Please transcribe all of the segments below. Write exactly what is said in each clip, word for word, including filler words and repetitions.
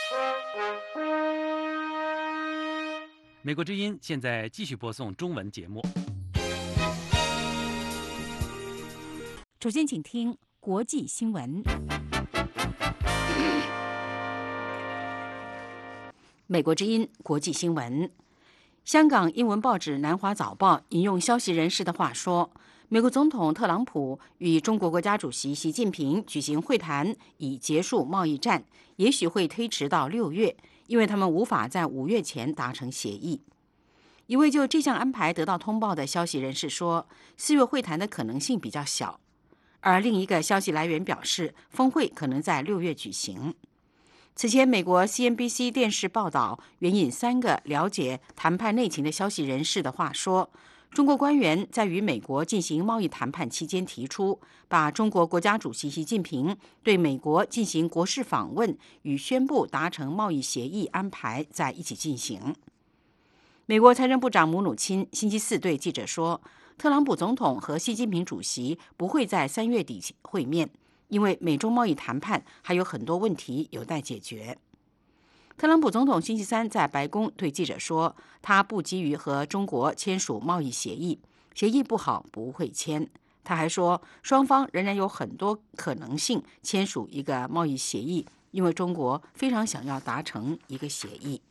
美国之音现在继续播送中文节目。 首先，请听国际新闻。美国之音国际新闻。香港英文报纸《南华早报》引用消息人士的话说，美国总统特朗普与中国国家主席习近平举行会谈，以结束贸易战，也许会推迟到六月，因为他们无法在五月前达成协议。一位就这项安排得到通报的消息人士说，四月会谈的可能性比较小，而另一个消息来源表示，峰会可能在六月举行。此前，美国 C N B C 电视报道援引三个了解谈判内情的消息人士的话说，中国官员在与美国进行贸易谈判期间提出，把中国国家主席习近平对美国进行国事访问与宣布达成贸易协议安排在一起进行。美国财政部长姆努钦星期四对记者说，特朗普总统和习近平主席不会在三月底会面，因为美中贸易谈判还有很多问题有待解决。特朗普总统星期三在白宫对记者说，他不急于和中国签署贸易协议，协议不好不会签。他还说，双方仍然有很多可能性签署一个贸易协议，因为中国非常想要达成一个协议。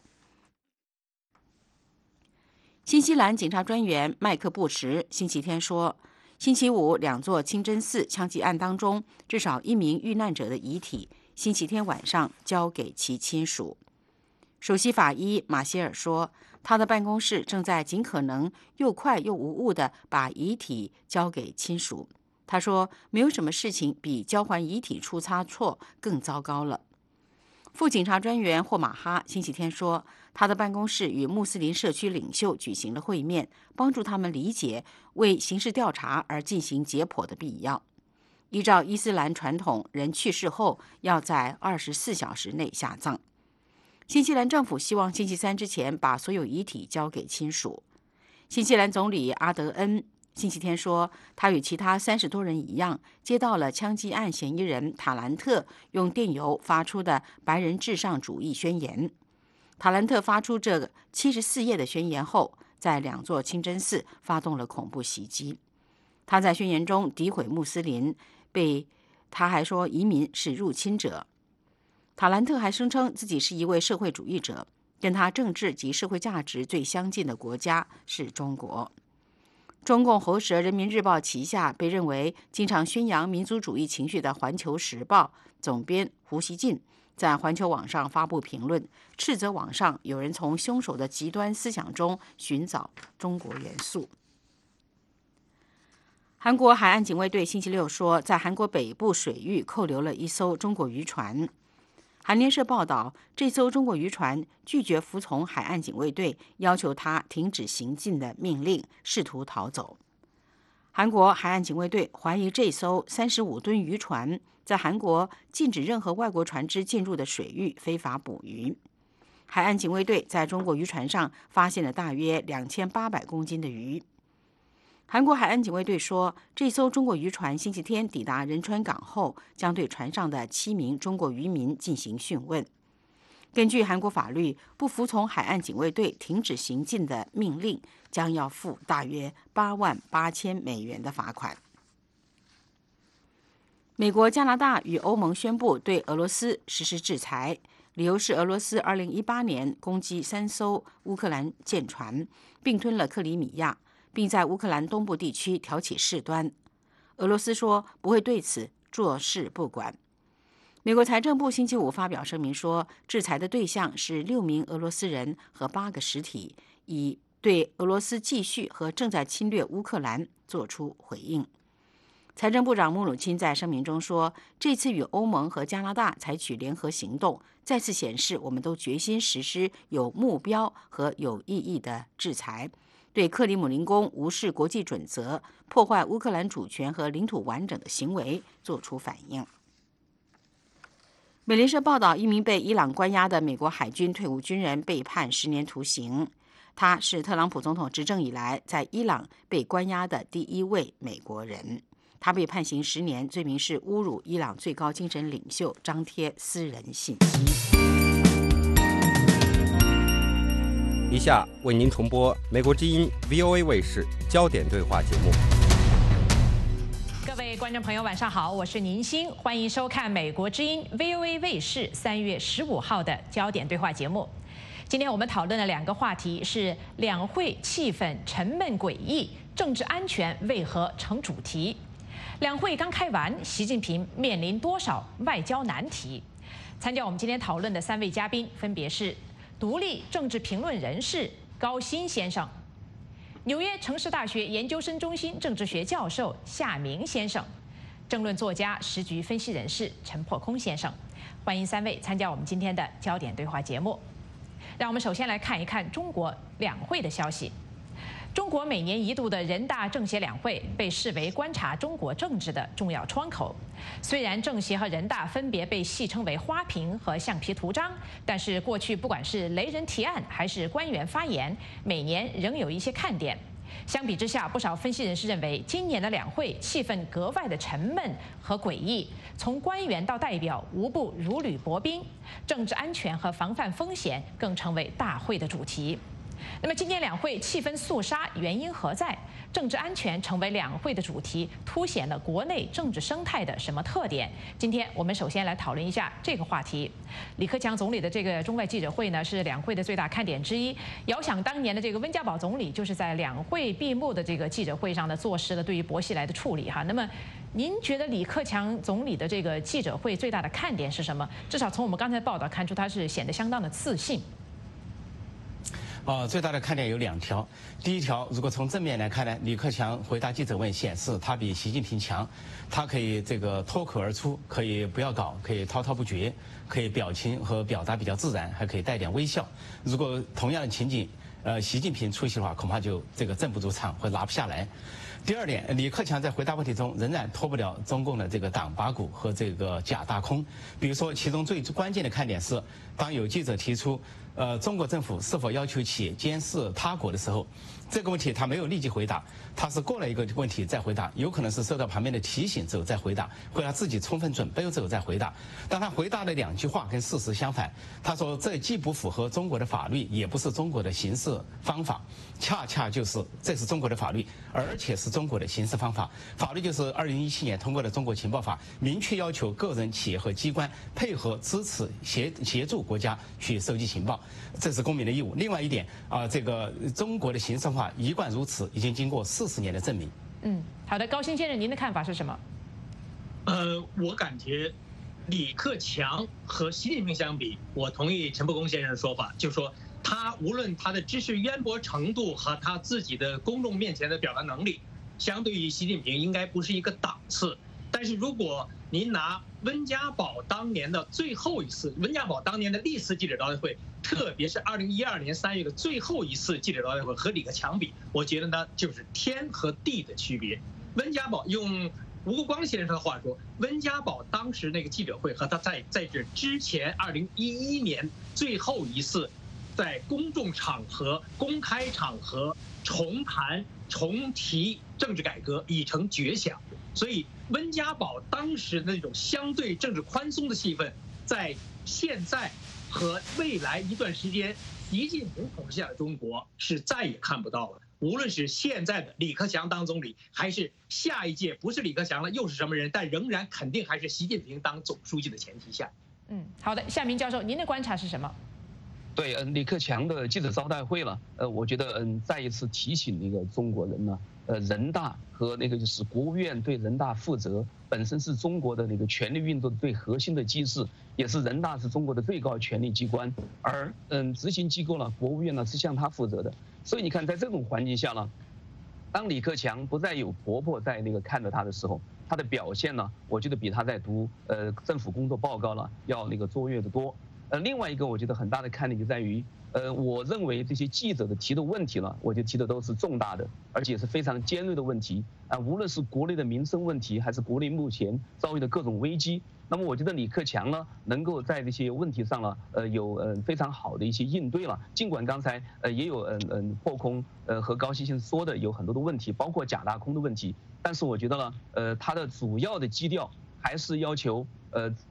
新西兰警察专员麦克布什星期天说，星期五两座清真寺枪击案当中，至少一名遇难者的遗体星期天晚上交给其亲属。首席法医马歇尔说，他的办公室正在尽可能又快又无误地把遗体交给亲属。他说，没有什么事情比交还遗体出差错更糟糕了。副警察专员霍马哈星期天说，他的办公室与穆斯林社区领袖举行了会面，帮助他们理解为刑事调查而进行解剖的必要。依照伊斯兰传统，人去世后要在二十四小时内下葬。新西兰政府希望星期三之前把所有遗体交给亲属。新西兰总理阿德恩星期天说，他与其他三十多人一样，接到了枪击案嫌疑人塔兰特用电邮发出的白人至上主义宣言。塔兰特发出这七十四页的宣言后，在两座清真寺发动了恐怖袭击。他在宣言中诋毁穆斯林，被他还说移民是入侵者。塔兰特还声称自己是一位社会主义者，跟他政治及社会价值最相近的国家是中国。中共喉舌人民日报旗下被认为经常宣扬民族主义情绪的环球时报总编胡锡进在环球网上发布评论，斥责网上有人从凶手的极端思想中寻找中国元素。韩国海岸警卫队星期六说，在韩国北部水域扣留了一艘中国渔船。韩联社报道，这艘中国渔船拒绝服从海岸警卫队要求他停止行进的命令，试图逃走。韩国海岸警卫队怀疑这艘三十五吨渔船在韩国禁止任何外国船只进入的水域非法捕鱼。海岸警卫队在中国渔船上发现了大约两千八百公斤的鱼。韩国海岸警卫队说，这艘中国渔船星期天抵达仁川港后，将对船上的七名中国渔民进行讯问。根据韩国法律，不服从海岸警卫队停止行进的命令，将要付大约八万八千美元的罚款。美国、加拿大与欧盟宣布对俄罗斯实施制裁，理由是俄罗斯二零一八年攻击三艘乌克兰舰船，并吞了克里米亚，并在乌克兰东部地区挑起事端。俄罗斯说不会对此坐视不管。美国财政部星期五发表声明说，制裁的对象是六名俄罗斯人和八个实体，以对俄罗斯继续和正在侵略乌克兰作出回应。财政部长穆努钦在声明中说，这次与欧盟和加拿大采取联合行动，再次显示我们都决心实施有目标和有意义的制裁，对克里姆林宫无视国际准则、破坏乌克兰主权和领土完整的行为作出反应。美联社报道，一名被伊朗关押的美国海军退伍军人被判十年徒刑。他是特朗普总统执政以来在伊朗被关押的第一位美国人。他被判刑十年，罪名是侮辱伊朗最高精神领袖，张贴私人信息。 下为您重播美国之音 V O A 卫视焦点对话节目。 各位观众朋友，晚上好，我是宁欣，欢迎收看美国之音 V O A 卫视三月十五号的焦点对话节目。今天我们讨论的两个话题是两会气氛沉闷诡异，政治安全为何成主题？两会刚开完，习近平面临多少外交难题？参加我们今天讨论的三位嘉宾分别是独立政治评论人士高鑫先生、纽约城市大学研究生中心政治学教授夏明先生、政论作家、时局分析人士陈破空先生。欢迎三位参加我们今天的焦点对话节目。让我们首先来看一看中国两会的消息。中国每年一度的人大政协两会被视为观察中国政治的重要窗口。虽然政协和人大分别被戏称为花瓶和橡皮图章，但是过去不管是雷人提案还是官员发言，每年仍有一些看点。相比之下，不少分析人士认为，今年的两会气氛格外的沉闷和诡异，从官员到代表无不如履薄冰，政治安全和防范风险更成为大会的主题。那么今年两会气氛肃杀，原因何在？政治安全成为两会的主题，凸显了国内政治生态的什么特点？今天我们首先来讨论一下这个话题。李克强总理的这个中外记者会呢，是两会的最大看点之一。遥想当年的这个温家宝总理，就是在两会闭幕的这个记者会上呢，坐实了对于薄熙来的处理哈。那么，您觉得李克强总理的这个记者会最大的看点是什么？至少从我们刚才的报道看出，他是显得相当的自信。 呃，最大的看点有两条。第一条，如果从正面来看呢，李克强回答记者问显示他比习近平强，他可以这个脱口而出，可以不要稿，可以滔滔不绝，可以表情和表达比较自然，还可以带点微笑。如果同样的情景，呃，习近平出席的话，恐怕就这个镇不住场，会拿不下来。第二点，李克强在回答问题中仍然脱不了中共的这个党八股和这个假大空。比如说，其中最关键的看点是，当有记者提出，呃，中国政府是否要求企业监视他国的时候，这个问题他没有立即回答，他是过了一个问题再回答，有可能是受到旁边的提醒之后再回答，或者他自己充分准备之后再回答。但他回答的两句话跟事实相反，他说这既不符合中国的法律，也不是中国的行事方法，恰恰就是这是中国的法律，而且是中国的行事方法。法律就是二零一七年通过的《中国情报法》，明确要求个人、企业和机关配合、支持、协协助国家去收集情报，这是公民的义务。另外一点啊、呃，这个中国的行事方法一贯如此，已经经过四十年的证明。 嗯，好的，高鑫先生，您的看法是什么？ 呃，我感觉李克强和习近平相比，我同意陈破空先生的说法，就是说他无论他的知识渊博程度和他自己的公众面前的表达能力，相对于习近平应该不是一个档次。但是如果您拿温家宝当年的最后一次，温家宝当年的历次记者招待会，特别是二零一二年三月的最后一次记者招待会和李克强比，我觉得呢就是天和地的区别。温家宝用吴国光先生的话说，温家宝当时那个记者会和他在在这之前二零一一年最后一次在公众场合、公开场合重谈、重提政治改革已成绝响。所以温家宝当时那种相对政治宽松的气氛，在现在和未来一段时间习近平统治下的中国是再也看不到了。无论是现在的李克强当总理，还是下一届不是李克强了又是什么人，但仍然肯定还是习近平当总书记的前提下。 嗯，好的，夏明教授，您的观察是什么？ 对，嗯，李克强的记者招待会了，呃，我觉得，嗯，再一次提醒那个中国人呢，呃，人大和那个就是国务院对人大负责，本身是中国的那个权力运作最核心的机制，也是人大是中国的最高权力机关，而嗯，执行机构呢，国务院呢是向他负责的，所以你看，在这种环境下呢，当李克强不再有婆婆在那个看着他的时候，他的表现呢，我觉得比他在读呃政府工作报告了要那个卓越的多。呃，另外一个我觉得很大的看点就在于，呃，我认为这些记者的提的问题呢，我就提的都是重大的，而且是非常尖锐的问题啊，无论是国内的民生问题，还是国内目前遭遇的各种危机，那么我觉得李克强呢，能够在这些问题上呢，呃，有呃非常好的一些应对了。尽管刚才呃也有嗯嗯破空呃和高鑫先生说的有很多的问题，包括假大空的问题，但是我觉得呢，呃，他的主要的基调还是要求呃。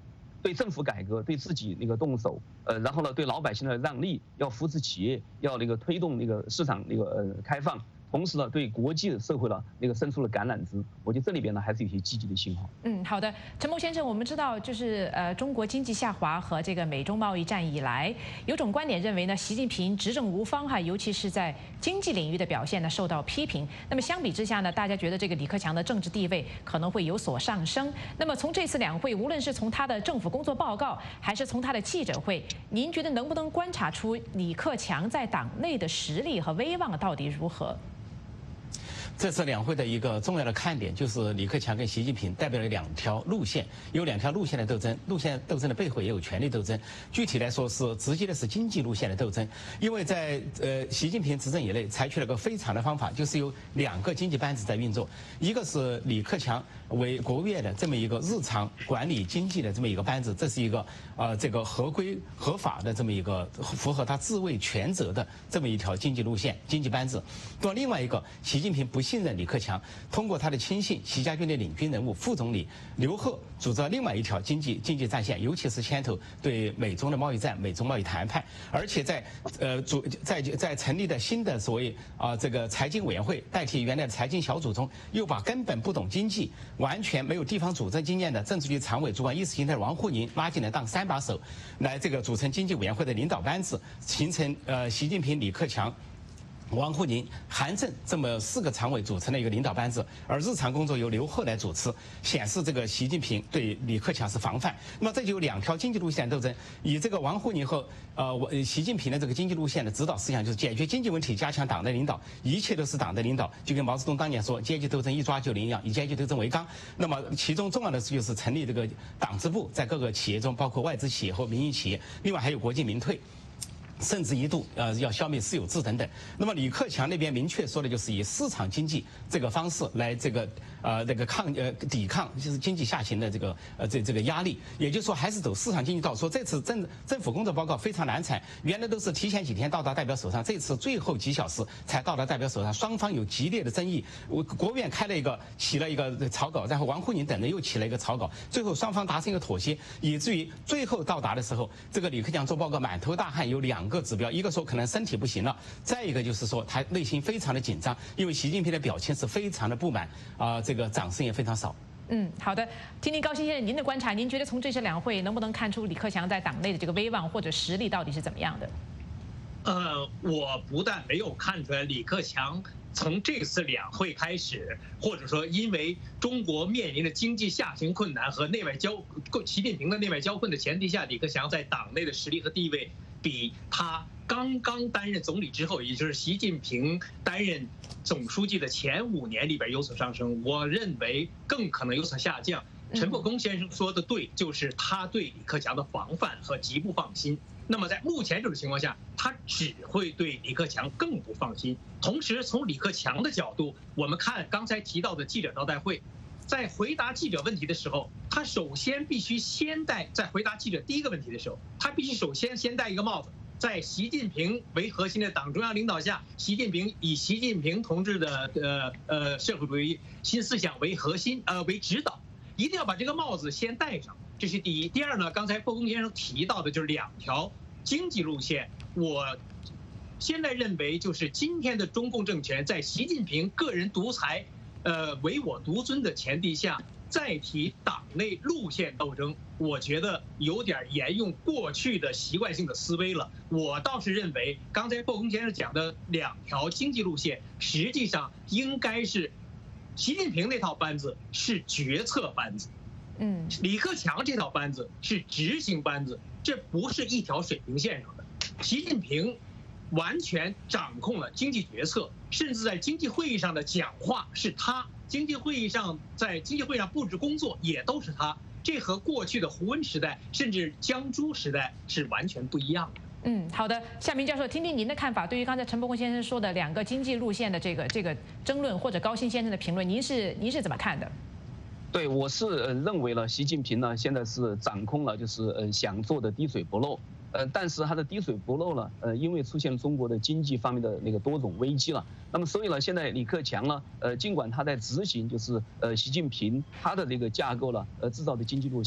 对政府改革，对自己那个动手，呃，然后呢，对老百姓的让利，要扶持企业，要那个推动那个市场那个呃开放。同时呢，对国际社会呢那个伸出了橄榄枝，我觉得这里边呢还是有些积极的信号。 嗯，好的，陈梦先生，我们知道就是呃，中国经济下滑和这个美中贸易战以来，有种观点认为呢，习近平执政无方哈，尤其是在经济领域的表现呢受到批评。那么相比之下呢，大家觉得这个李克强的政治地位可能会有所上升。那么从这次两会，无论是从他的政府工作报告，还是从他的记者会，您觉得能不能观察出李克强在党内的实力和威望到底如何？ 这次两会的一个重要的看点就是李克强跟习近平代表了两条路线，有两条路线的斗争，路线斗争的背后也有权力斗争。具体来说是直接的是经济路线的斗争，因为在呃习近平执政以来采取了个非常的方法，就是有两个经济班子在运作，一个是李克强为国务院的这么一个日常管理经济的这么一个班子，这是一个呃这个合规合法的这么一个符合他自卫权责的这么一条经济路线经济班子。那么另外一个，习近平不信任李克强，通过他的亲信习家军的领军人物副总理刘鹤，组织了另外一条经济经济战线，尤其是牵头对美中的贸易战、美中贸易谈判，而且在呃组在在成立的新的所谓啊、呃、这个财经委员会代替原来的财经小组中，又把根本不懂经济、完全没有地方组织经验的政治局常委、主管意识形态的王沪宁拉进来当三把手，来这个组成经济委员会的领导班子，形成呃习近平、李克强、王沪宁、韩正这么四个常委组成了一个领导班子，而日常工作由刘鹤来主持，显示这个习近平对李克强是防范。那么这就有两条经济路线斗争，以这个王沪宁和呃习近平的这个经济路线的指导思想就是解决经济问题，加强党的领导，一切都是党的领导，就跟毛泽东当年说阶级斗争一抓就灵一样，以阶级斗争为纲。那么其中重要的就是成立这个党支部，在各个企业中，包括外资企业和民营企业，另外还有国进民退。甚至一度呃要消灭私有制等等。那么李克强那边明确说的就是以市场经济这个方式来这个呃这个抗呃抵抗就是经济下行的这个呃这这个压力，也就是说还是走市场经济道。说这次政政府工作报告非常难产，原来都是提前几天到达代表手上，这次最后几小时才到达代表手上，双方有激烈的争议。我国务院开了一个起了一个草稿，然后王沪宁等人又起了一个草稿，最后双方达成一个妥协，以至于最后到达的时候，这个李克强做报告满头大汗，有两个指标，一个说可能身体不行了，再一个就是说他内心非常的紧张，因为习近平的表情是非常的不满啊、呃，这个掌声也非常少。 嗯，好的，听听高新先生您的观察，您觉得从这次两会能不能看出李克强在党内的这个威望或者实力到底是怎么样的？ 呃，我不但没有看出来李克强从这次两会开始，或者说因为中国面临着经济下行困难和内外交习近平的内外交困的前提下，李克强在党内的实力和地位比他刚刚担任总理之后，也就是习近平担任总书记的前五年里边有所上升，我认为更可能有所下降。陈伯公先生说的对，就是他对李克强的防范和极不放心。那么在目前这种情况下，他只会对李克强更不放心。同时，从李克强的角度，我们看刚才提到的记者招待会，在回答记者问题的时候，他首先必须先戴，在回答记者第一个问题的时候，他必须首先先戴一个帽子。在习近平为核心的党中央领导下，习近平以习近平同志的呃呃社会主义新思想为核心呃为指导，一定要把这个帽子先戴上，这是第一。第二呢，刚才霍公先生提到的就是两条经济路线，我现在认为就是今天的中共政权在习近平个人独裁呃唯我独尊的前提下，再提党内路线斗争，我觉得有点沿用过去的习惯性的思维了。我倒是认为，刚才霍公先生讲的两条经济路线，实际上应该是习近平那套班子是决策班子，嗯，李克强这套班子是执行班子，这不是一条水平线上的。习近平完全掌控了经济决策，甚至在经济会议上的讲话是他。经济会议上，在经济会上布置工作也都是他，这和过去的胡温时代甚至江朱时代是完全不一样的。 嗯，好的，夏明教授，听听您的看法。对于刚才陈伯公先生说的两个经济路线的这个这个争论，或者高新先生的评论，您是您是怎么看的？ 对，我是呃认为呢，习近平呢现在是掌控了，就是呃想做的滴水不漏。呃，但是它的滴水不漏呢，呃，因为出现了中国的经济方面的那个多种危机了，那么所以呢，现在李克强呢，呃，尽管他在执行就是呃习近平他的那个架构了，呃制造的经济路线，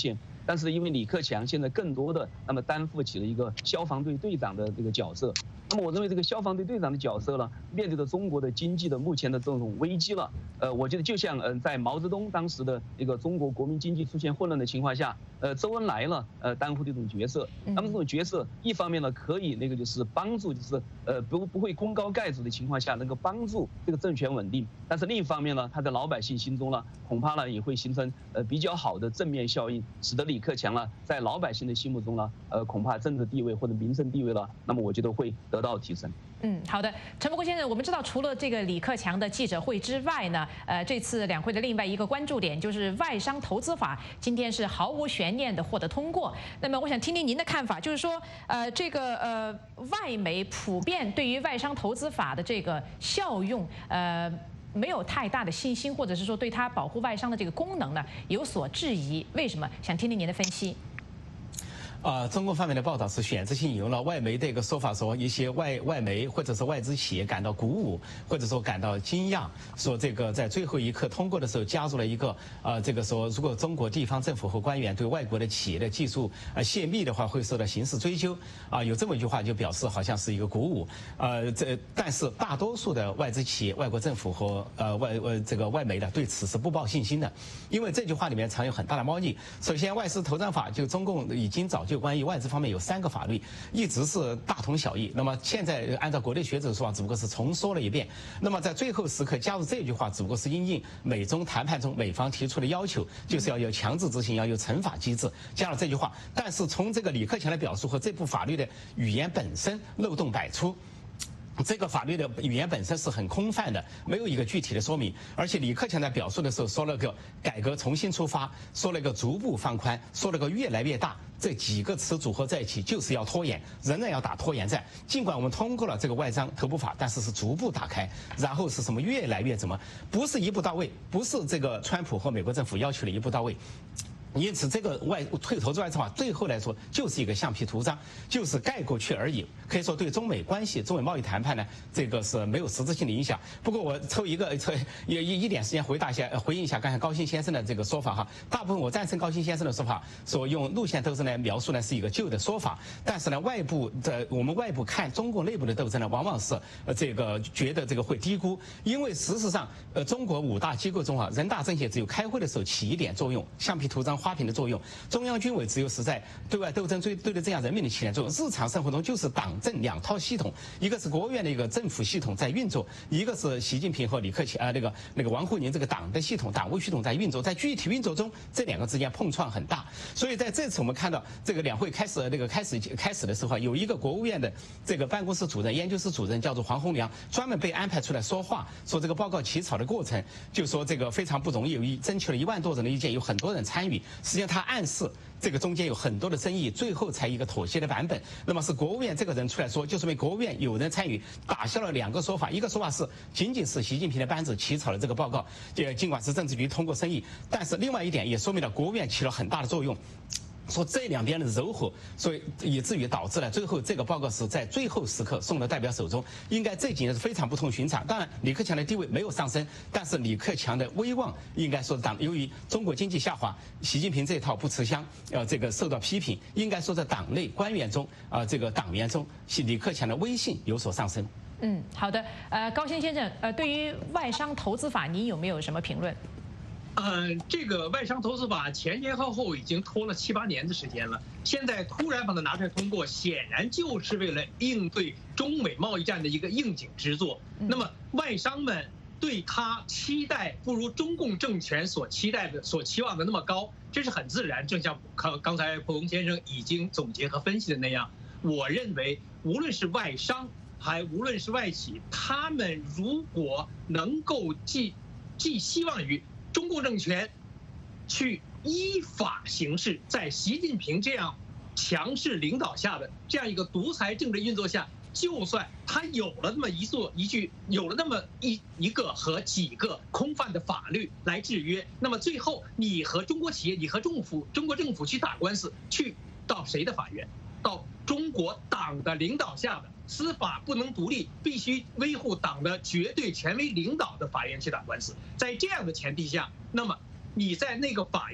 但是因为李克强现在更多的那么担负起了一个消防队队长的这个角色。那么我认为这个消防队队长的角色呢，面对着中国的经济的目前的这种危机了，呃，我觉得就像嗯在毛泽东当时的一个中国国民经济出现混乱的情况下，呃，周恩来呢，呃，担负这种角色。那么这种角色，一方面呢可以那个就是帮助，就是呃不不会功高盖主的情况下，能够帮助这个政权稳定。但是另一方面呢，他在老百姓心中呢，恐怕呢也会形成呃比较好的正面效应，使得李克强呢在老百姓的心目中呢，呃，恐怕政治地位或者民生地位呢，那么我觉得会得到提升。 嗯，好的，陈伯公先生，我们知道除了这个李克强的记者会之外呢，呃，这次两会的另外一个关注点就是外商投资法，今天是毫无悬念的获得通过。那么我想听听您的看法，就是说，呃，这个呃，外媒普遍对于外商投资法的这个效用，呃。没有太大的信心，或者是说对它保护外商的这个功能呢有所质疑，为什么？想听听您的分析。 呃，中国方面的报道是选择性引用了外媒的一个说法，说一些外外媒或者是外资企业感到鼓舞，或者说感到惊讶，说这个在最后一刻通过的时候加入了一个呃，这个说如果中国地方政府和官员对外国的企业的技术呃泄密的话，会受到刑事追究啊、呃，有这么一句话就表示好像是一个鼓舞。呃，这但是大多数的外资企业、外国政府和呃外呃这个外媒的对此是不抱信心的，因为这句话里面藏有很大的猫腻。首先，外事投资法就中共已经早就关于外资方面有三个法律，一直是大同小异。那么现在按照国内学者说法，只不过是重说了一遍。那么在最后时刻加入这句话，只不过是因应美中谈判中美方提出的要求，就是要有强制执行，要有惩罚机制，加了这句话。但是从这个李克强的表述和这部法律的语言本身漏洞百出。这个法律的语言本身是很空泛的，没有一个具体的说明。而且李克强在表述的时候说了个改革重新出发，说了个逐步放宽，说了个越来越大，这几个词组合在一起就是要拖延，仍然要打拖延战。尽管我们通过了这个外商投资法，但是是逐步打开，然后是什么越来越怎么，不是一步到位，不是这个川普和美国政府要求的一步到位。因此，这个外退投资外资法最后来说就是一个橡皮图章，就是盖过去而已。可以说对中美关系、中美贸易谈判呢，这个是没有实质性的影响。不过我抽一个抽一一一点时间回答一下，回应一下刚才高新先生的这个说法哈。大部分我赞成高新先生的说法，说用路线斗争来描述呢是一个旧的说法。但是呢，外部的我们外部看中国内部的斗争呢，往往是呃这个觉得这个会低估，因为事实上呃中国五大机构中啊，人大政协只有开会的时候起一点作用，橡皮图章。花瓶的作用，中央军委只有是在对外斗争对对的这样人民的起点作用。日常生活中就是党政两套系统，一个是国务院的一个政府系统在运作，一个是习近平和李克强啊那个那个王沪宁这个党的系统、党务系统在运作，在具体运作中，这两个之间碰撞很大。所以在这次我们看到这个两会开始那个开始开始的时候，有一个国务院的这个办公室主任、研究室主任叫做黄宏良，专门被安排出来说话，说这个报告起草的过程，就说这个非常不容易，有一争取了一万多人的意见，有很多人参与。实际上，他暗示这个中间有很多的争议，最后才一个妥协的版本。那么是国务院这个人出来说，就是因为国务院有人参与，打消了两个说法。一个说法是仅仅是习近平的班子起草了这个报告，也尽管是政治局通过审议，但是另外一点也说明了国务院起了很大的作用。说这两边的柔和，所以以至于导致了最后这个报告是在最后时刻送到代表手中。应该这几年是非常不同寻常。当然，李克强的地位没有上升，但是李克强的威望应该说党由于中国经济下滑，习近平这套不吃香，呃，这个受到批评。应该说在党内官员中啊、呃，这个党员中，李克强的威信有所上升。 嗯，好的。呃，高新先生，呃，对于外商投资法，您有没有什么评论？ 呃，这个外商投资法前前后后已经拖了七八年的时间了，现在突然把它拿出来通过，显然就是为了应对中美贸易战的一个应景之作。那么外商们对他期待不如中共政权所期待的、所期望的那么高，这是很自然。正像刚刚才蒲公先生已经总结和分析的那样，我认为无论是外商还无论是外企，他们如果能够寄寄希望于中共政权去依法行事，在习近平这样强势领导下的这样一个独裁政治运作下，就算他有了那么一座一句，有了那么一一个和几个空泛的法律来制约，那么最后你和中国企业，你和政府、中国政府去打官司，去到谁的法院？到中国党的领导下的司法不能独立，必须维护党的绝对权威领导的法院去打官司。在这样的前提下，那么你在那个法院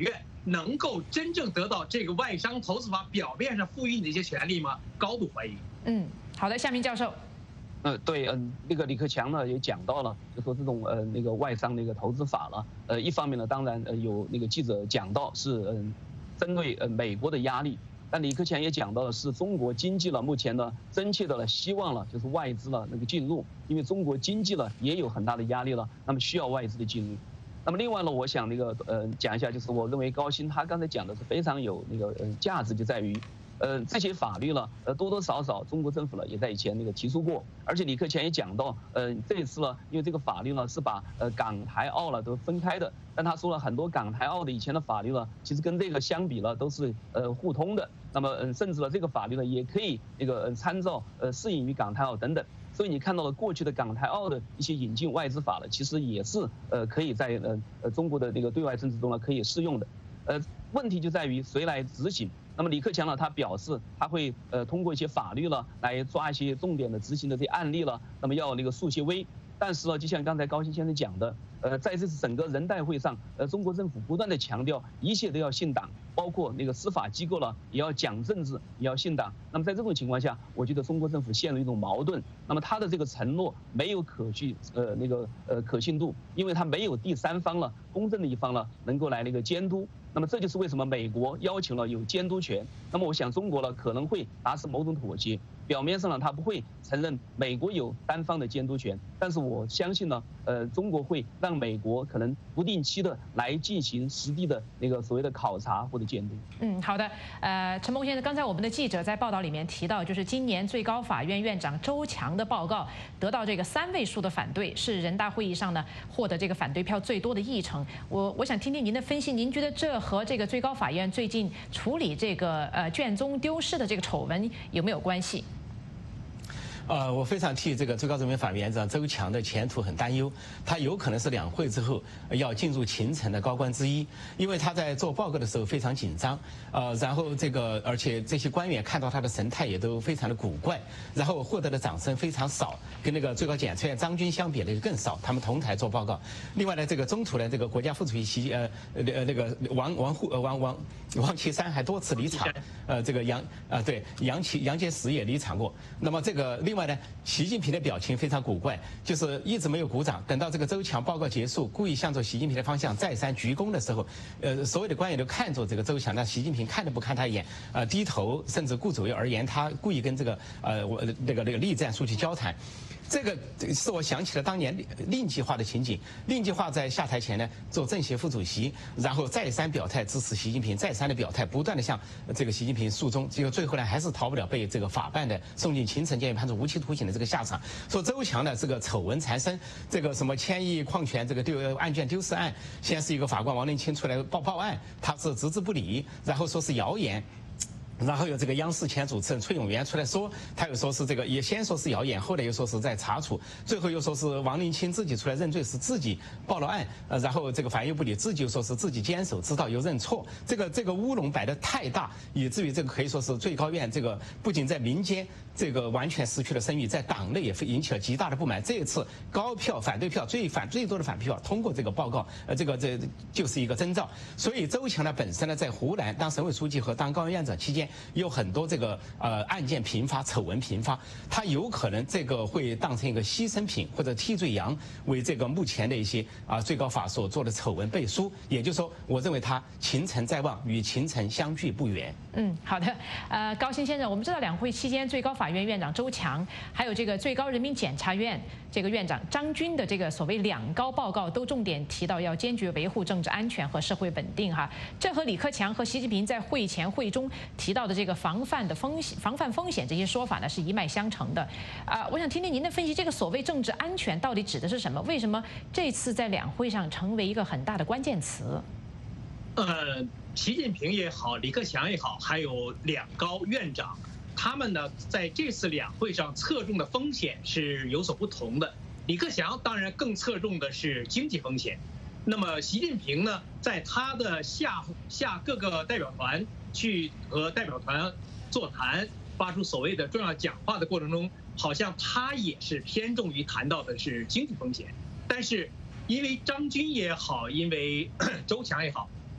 能够真正得到这个外商投资法表面上赋予你的一些权利吗？高度怀疑。 嗯，好的，夏明教授。 呃，对，嗯，那个李克强呢也讲到了，就说这种呃那个外商那个投资法了，呃，一方面呢，当然呃有那个记者讲到是嗯，针对呃美国的压力，但李克强也讲到了是中国经济了，目前呢真切的了希望了就是外资了那个进入，因为中国经济了也有很大的压力了，那么需要外资的进入。那么另外呢，我想那个呃讲一下，就是我认为高鑫他刚才讲的是非常有那个呃价值，就在于。呃，这些法律呢，呃，多多少少中国政府呢也在以前那个提出过，而且李克强也讲到，呃，这一次呢，因为这个法律呢是把呃港台澳了都分开的，但他说了很多港台澳的以前的法律呢，其实跟这个相比呢都是呃互通的，那么嗯、呃，甚至呢这个法律呢也可以那个呃参照呃适应于港台澳等等，所以你看到了过去的港台澳的一些引进外资法呢，其实也是呃可以在呃呃中国的那个对外政策中呢可以适用的，呃，问题就在于谁来执行。那么李克强呢，他表示他会呃通过一些法律了来抓一些重点的执行的这些案例了，那么要那个树些威。但是呢，就像刚才高鑫先生讲的，呃，在这次整个人代会上，呃，中国政府不断的强调一切都要信党，包括那个司法机构了也要讲政治，也要信党。那么在这种情况下，我觉得中国政府陷入一种矛盾。那么他的这个承诺没有可去呃那个呃可信度，因为他没有第三方了，公正的一方了能够来那个监督。那么这就是为什么美国要求了有监督权。那么我想中国呢可能会达成某种妥协。表面上呢，他不会承认美国有单方的监督权，但是我相信呢，呃，中国会让美国可能不定期的来进行实地的那个所谓的考察或者监督。 嗯，好的。呃，陈梦先生，刚才我们的记者在报道里面提到，就是今年最高法院院长周强的报告得到这个三位数的反对，是人大会议上呢获得这个反对票最多的议程。我我想听听您的分析，您觉得这和这个最高法院最近处理这个呃卷宗丢失的这个丑闻有没有关系？ 呃，我非常替这个最高人民法院院长周强的前途很担忧，他有可能是两会之后要进入秦城的高官之一，因为他在做报告的时候非常紧张，呃，然后这个而且这些官员看到他的神态也都非常的古怪，然后获得的掌声非常少，跟那个最高检察院张军相比呢更少，他们同台做报告。另外呢，这个中途呢，这个国家副主席习呃呃那个王王沪呃王王王岐山还多次离场，呃，这个杨啊、呃、对杨岐杨洁篪也离场过。那么这个另。另外呢，习近平的表情非常古怪，就是一直没有鼓掌。等到这个周强报告结束，故意向着习近平的方向再三鞠躬的时候，呃，所有的官员都看着这个周强，那习近平看都不看他一眼，呃，低头，甚至顾左右而言他，故意跟这个呃我那个那个栗战书去交谈。这个是我想起了当年令计划的情景。令计划在下台前呢，做政协副主席，然后再三表态支持习近平，再三的表态，不断的向这个习近平诉衷，结果最后呢，还是逃不了被这个法办的送进秦城监狱，判处无期徒刑的这个下场。说周强呢，这个丑闻缠身，这个什么千亿矿权这个丢案卷丢失案，先是一个法官王林清出来报报案，他是置之不理，然后说是谣言。然后有这个央视前主持人崔永元出来说，他又说是这个，也先说是谣言，后来又说是在查处，最后又说是王林清自己出来认罪，是自己报了案，呃，然后这个法院又不理，自己又说是自己坚守之道，又认错，这个这个乌龙摆得太大，以至于这个可以说是最高院这个不仅在民间这个完全失去了声誉，在党内也引起了极大的不满。这一次高票反对票最反最多的反对票通过这个报告，呃，这个这就是一个征兆。所以周强呢本身呢在湖南当省委书记和当高院院长期间，有很多这个呃案件频发，丑闻频发，他有可能这个会当成一个牺牲品或者替罪羊，为这个目前的一些啊、呃、最高法所做的丑闻背书。也就是说，我认为他秦城在望，与秦城相距不远。 嗯，好的。呃，高鑫先生，我们知道两会期间，最高法院院长周强，还有这个最高人民检察院这个院长张军的这个所谓两高报告，都重点提到要坚决维护政治安全和社会稳定哈。这和李克强和习近平在会前会中提到的这个防范的风险、防范风险这些说法呢，是一脉相承的。啊、呃，我想听听您的分析，这个所谓政治安全到底指的是什么？为什么这次在两会上成为一个很大的关键词？ 呃，习近平也好，李克强也好，还有两高院长，他们呢在这次两会上侧重的风险是有所不同的。李克强当然更侧重的是经济风险，那么习近平呢，在他的下下各个代表团去和代表团座谈，发出所谓的重要讲话的过程中，好像他也是偏重于谈到的是经济风险。但是因为张军也好，因为周强也好，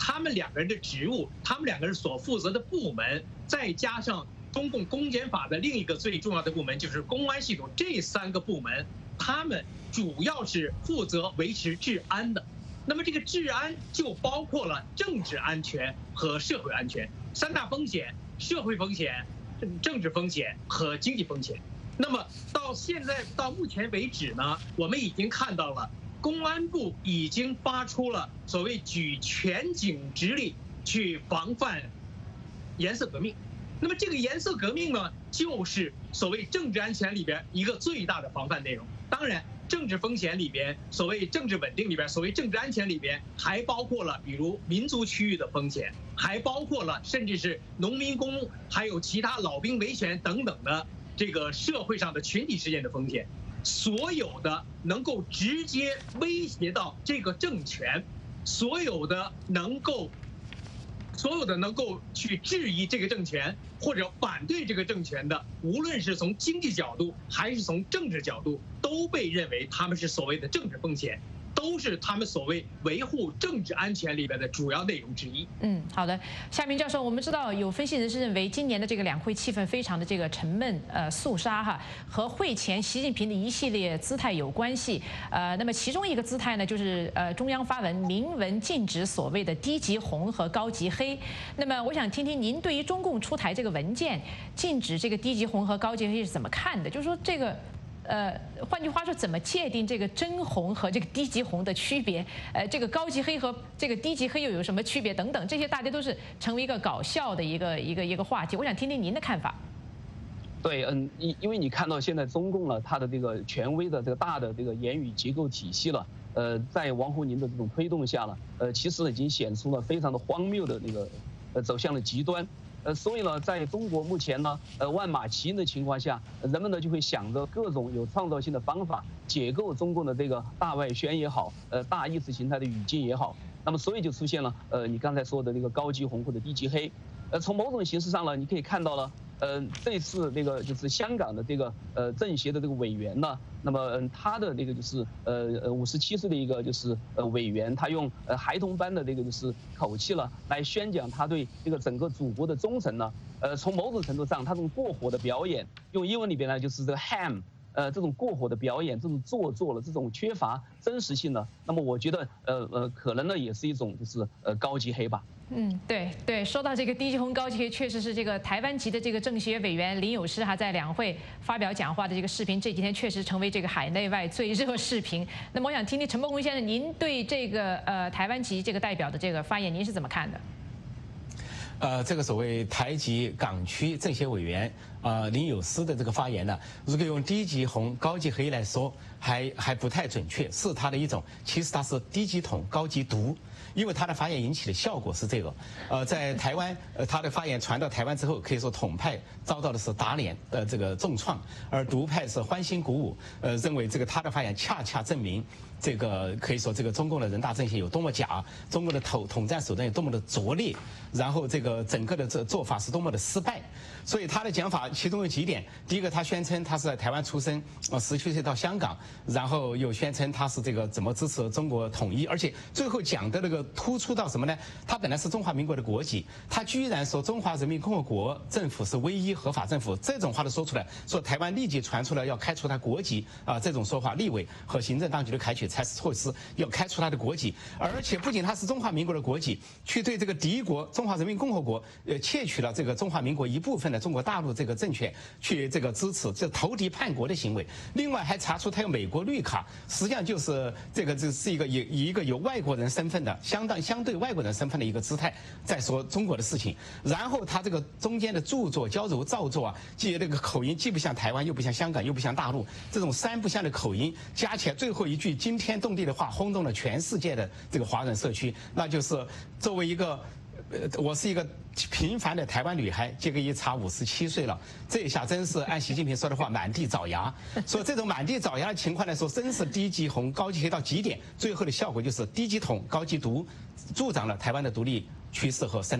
他们两个人的职务，他们两个人所负责的部门，再加上中共公检法的另一个最重要的部门就是公安系统，这三个部门，他们主要是负责维持治安的。那么这个治安就包括了政治安全和社会安全三大风险：社会风险、政治风险和经济风险。那么到现在到目前为止呢，我们已经看到了公安部已经发出了所谓举全警之力去防范颜色革命。那么这个颜色革命呢，就是所谓政治安全里边一个最大的防范内容。当然，政治风险里边，所谓政治稳定里边，所谓政治安全里边，还包括了比如民族区域的风险，还包括了甚至是农民工，还有其他老兵维权等等的这个社会上的群体事件的风险。所有的能够直接威胁到这个政权，所有的能够。所有的能够去质疑这个政权或者反对这个政权的，无论是从经济角度还是从政治角度，都被认为他们是所谓的政治风险，都是他们所谓维护政治安全里边的主要内容之一。 嗯，好的，夏明教授，我们知道有分析人士认为，今年的这个两会气氛非常的这个沉闷，呃，肃杀哈，和会前习近平的一系列姿态有关系。呃，那么其中一个姿态呢，就是呃中央发文明文禁止所谓的低级红和高级黑。那么我想听听您对于中共出台这个文件禁止这个低级红和高级黑是怎么看的？就是说这个。呃，换句话说，怎么界定这个真红和这个低级红的区别？呃，这个高级黑和这个低级黑又有什么区别？等等，这些大家都是成为一个搞笑的一个一个一个话题。我想听听您的看法。 对，嗯，因因为你看到现在中共呢，它的这个权威的这个大的这个言语结构体系了，呃，在王沪宁的这种推动下呢，呃，其实已经显出了非常的荒谬的那个，呃，走向了极端。呃，所以呢，在中国目前呢，呃，万马齐喑的情况下，人们呢就会想着各种有创造性的方法解构中共的这个大外宣也好，呃，大意识形态的语境也好。那么，所以就出现了呃，你刚才说的那个高级红或者低级黑。呃，从某种形式上呢，你可以看到了，呃，这次那个就是香港的这个呃政协的这个委员呢，那么嗯，他的那个就是呃呃五十七岁的一个就是呃委员，他用呃孩童般的这个就是口气了来宣讲他对这个整个祖国的忠诚呢。呃，从某种程度上，他这种过火的表演，用英文里边呢就是这个 ham。呃，这种过火的表演，这种做作了，这种缺乏真实性呢，那么我觉得，呃呃，可能呢也是一种就是呃高级黑吧。 嗯，对对，说到这个低级红高级黑，确实是这个台湾籍的这个政协委员林有诗哈在两会发表讲话的这个视频，这几天确实成为这个海内外最热视频。那么我想听听陈伯公先生，您对这个呃台湾籍这个代表的这个发言，您是怎么看的？ 呃，这个所谓台籍港区政协委员啊、呃、林有诗的这个发言呢，如果用低级红、高级黑来说，还还不太准确，是他的一种，其实他是低级统、高级独。因为他的发言引起的效果是这个，呃，在台湾，呃，他的发言传到台湾之后，可以说统派遭到的是打脸的这个重创，而独派是欢欣鼓舞，呃，认为这个他的发言恰恰证明，这个可以说这个中共的人大政协有多么假，中共的统统战手段有多么的拙劣，然后这个整个的这做法是多么的失败。所以他的讲法其中有几点，第一个，他宣称他是在台湾出生，呃，十七岁到香港，然后又宣称他是这个怎么支持中国统一，而且最后讲的那个突出到什么呢？他本来是中华民国的国籍，他居然说中华人民共和国政府是唯一合法政府，这种话都说出来，说台湾立即传出来要开除他国籍啊、呃，这种说法，立委和行政当局的采取才是措施，要开除他的国籍，而且不仅他是中华民国的国籍，去对这个敌国中华人民共和国呃窃取了这个中华民国一部分的中国大陆这个政权，去这个支持这投敌叛国的行为。另外还查出他有美国绿卡，实际上就是这个这是一个以以一个有外国人身份的相当相对外国人身份的一个姿态在说中国的事情。然后他这个中间的著作娇柔造作啊，既那个口音既不像台湾，又不像香港，又不像大陆，这种三不像的口音加起来，最后一句惊天动地的话轰动了全世界的这个华人社区，那就是作为一个。呃，我是一个平凡的台湾女孩，结果一查五十七岁了，这一下真是按习近平说的话，满地找牙。说这种满地找牙的情况来说，真是低级红、高级黑到极点，最后的效果就是低级统、高级独，助长了台湾的独立趋势和声浪。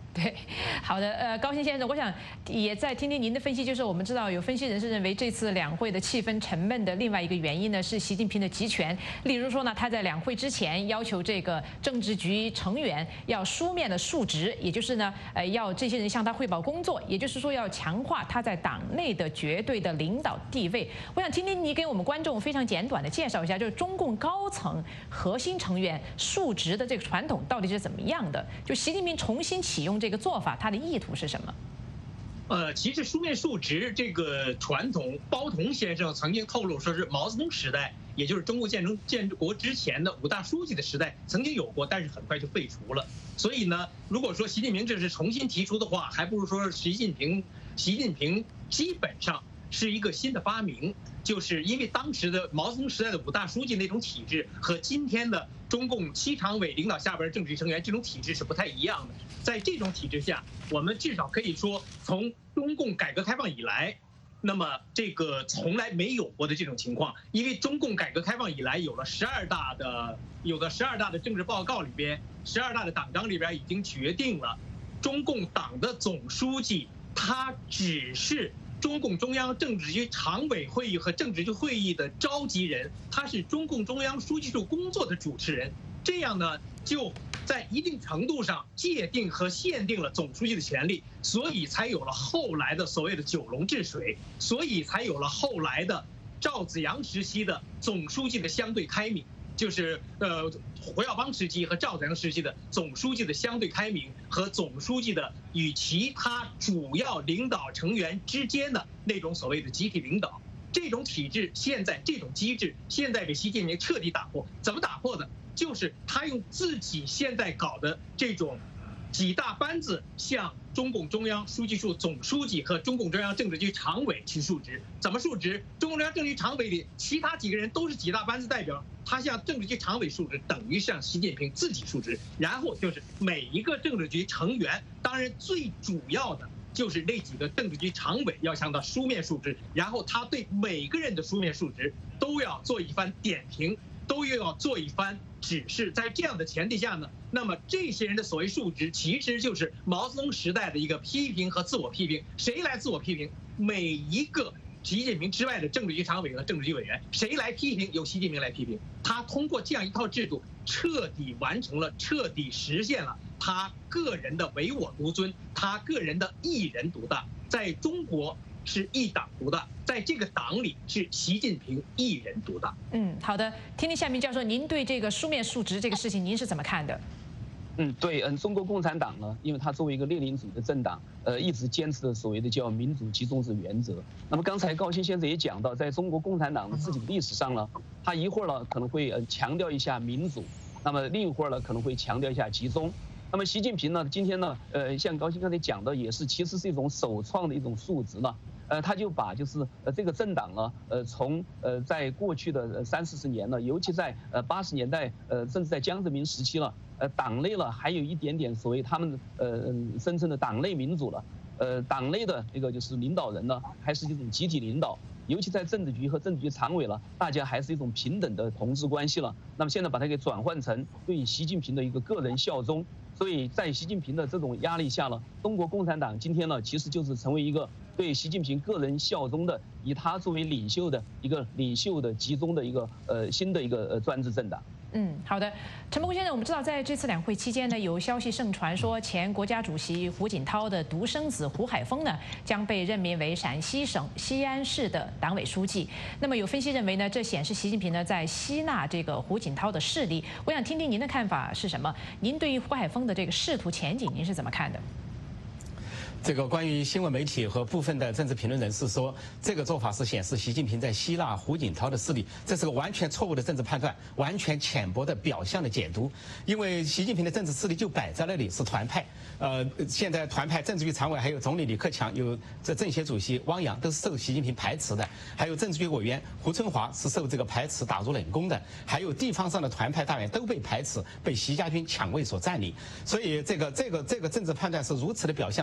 对，好的，呃，高新先生，我想也再听听您的分析。就是我们知道有分析人士认为，这次两会的气氛沉闷的另外一个原因呢，是习近平的集权。例如说呢，他在两会之前要求这个政治局成员要书面的述职，也就是呢，呃，要这些人向他汇报工作，也就是说要强化他在党内的绝对的领导地位。我想听听你给我们观众非常简短的介绍一下，就是中共高层核心成员述职的这个传统到底是怎么样的？就习近平重新启用这个做法，它的意图是什么？ 呃，其实书面述职这个传统，包同先生曾经透露说是毛泽东时代，也就是中国建成建国之前的五大书记的时代曾经有过，但是很快就废除了。所以呢，如果说习近平这是重新提出的话，还不如说习近平，习近平基本上是一个新的发明，就是因为当时的毛泽东时代的五大书记那种体制和今天的中共七常委领导下边的政治局成员这种体制是不太一样的。在这种体制下，我们至少可以说，从中共改革开放以来，那么这个从来没有过的这种情况。因为中共改革开放以来，有了十二大的，有的十二大的政治报告里边，十二大的党章里边已经决定了，中共党的总书记他只是中共中央政治局常委会议和政治局会议的召集人，他是中共中央书记处工作的主持人。这样呢，就在一定程度上界定和限定了总书记的权利，所以才有了后来的所谓的九龙治水，所以才有了后来的赵紫阳时期的总书记的相对开明，就是呃胡耀邦时期和赵紫阳时期的总书记的相对开明和总书记的与其他主要领导成员之间的那种所谓的集体领导。这种体制现在这种机制现在被习近平彻底打破。怎么打破的？就是他用自己现在搞的这种几大班子向中共中央书记处总书记和中共中央政治局常委去述职。怎么述职？中共中央政治局常委里其他几个人都是几大班子代表，他向政治局常委述职，等于向习近平自己述职。然后就是每一个政治局成员，当然最主要的就是那几个政治局常委要向他书面述职，然后他对每个人的书面述职都要做一番点评，都要做一番指示。在这样的前提下呢，那么这些人的所谓述职，其实就是毛泽东时代的一个批评和自我批评。谁来自我批评？每一个习近平之外的政治局常委和政治局委员，谁来批评？由习近平来批评。他通过这样一套制度，彻底完成了，彻底实现了他个人的唯我独尊，他个人的一人独大。在中国是一党独大，在这个党里是习近平一人独大。 嗯，好的，听听夏明教授，您对这个书面述职这个事情，您是怎么看的？ 嗯，对，嗯，中国共产党呢，因为它作为一个列宁主义的政党，呃，一直坚持的所谓的叫民主集中制原则。那么刚才高新先生也讲到，在中国共产党的自己的历史上呢，他一会儿呢可能会呃强调一下民主，那么另一会儿呢可能会强调一下集中。那么习近平呢，今天呢，呃，像高新刚才讲的，也是其实是一种首创的一种述职呢。呃，他就把就是呃这个政党呢，呃从呃在过去的三四十年呢，尤其在呃八十年代，呃甚至在江泽民时期了，呃党内了还有一点点所谓他们呃声称的党内民主了，呃党内的这个就是领导人呢，还是一种集体领导，尤其在政治局和政治局常委了，大家还是一种平等的同志关系了。那么现在把它给转换成对习近平的一个个人效忠。所以在习近平的这种压力下呢，中国共产党今天呢，其实就是成为一个对习近平个人效忠的，以他作为领袖的一个领袖的集中的一个呃新的一个呃专制政党。 嗯，好的，陈伯公先生，我们知道在这次两会期间呢，有消息盛传说前国家主席胡锦涛的独生子胡海峰呢将被任命为陕西省西安市的党委书记。那么有分析认为呢，这显示习近平呢在吸纳这个胡锦涛的势力。我想听听您的看法是什么？您对于胡海峰的这个仕途前景，您是怎么看的？ 这个关于新闻媒体和部分的政治评论人士说，这个做法是显示习近平在吸纳胡锦涛的势力，这是个完全错误的政治判断，完全浅薄的表象的解读。因为习近平的政治势力就摆在那里，是团派。呃，现在团派政治局常委还有总理李克强，有这政协主席汪洋都是受习近平排斥的，还有政治局委员胡春华是受这个排斥打入冷宫的，还有地方上的团派大员都被排斥，被习家军抢位所占领。所以这个这个这个政治判断是如此的表象，是是外。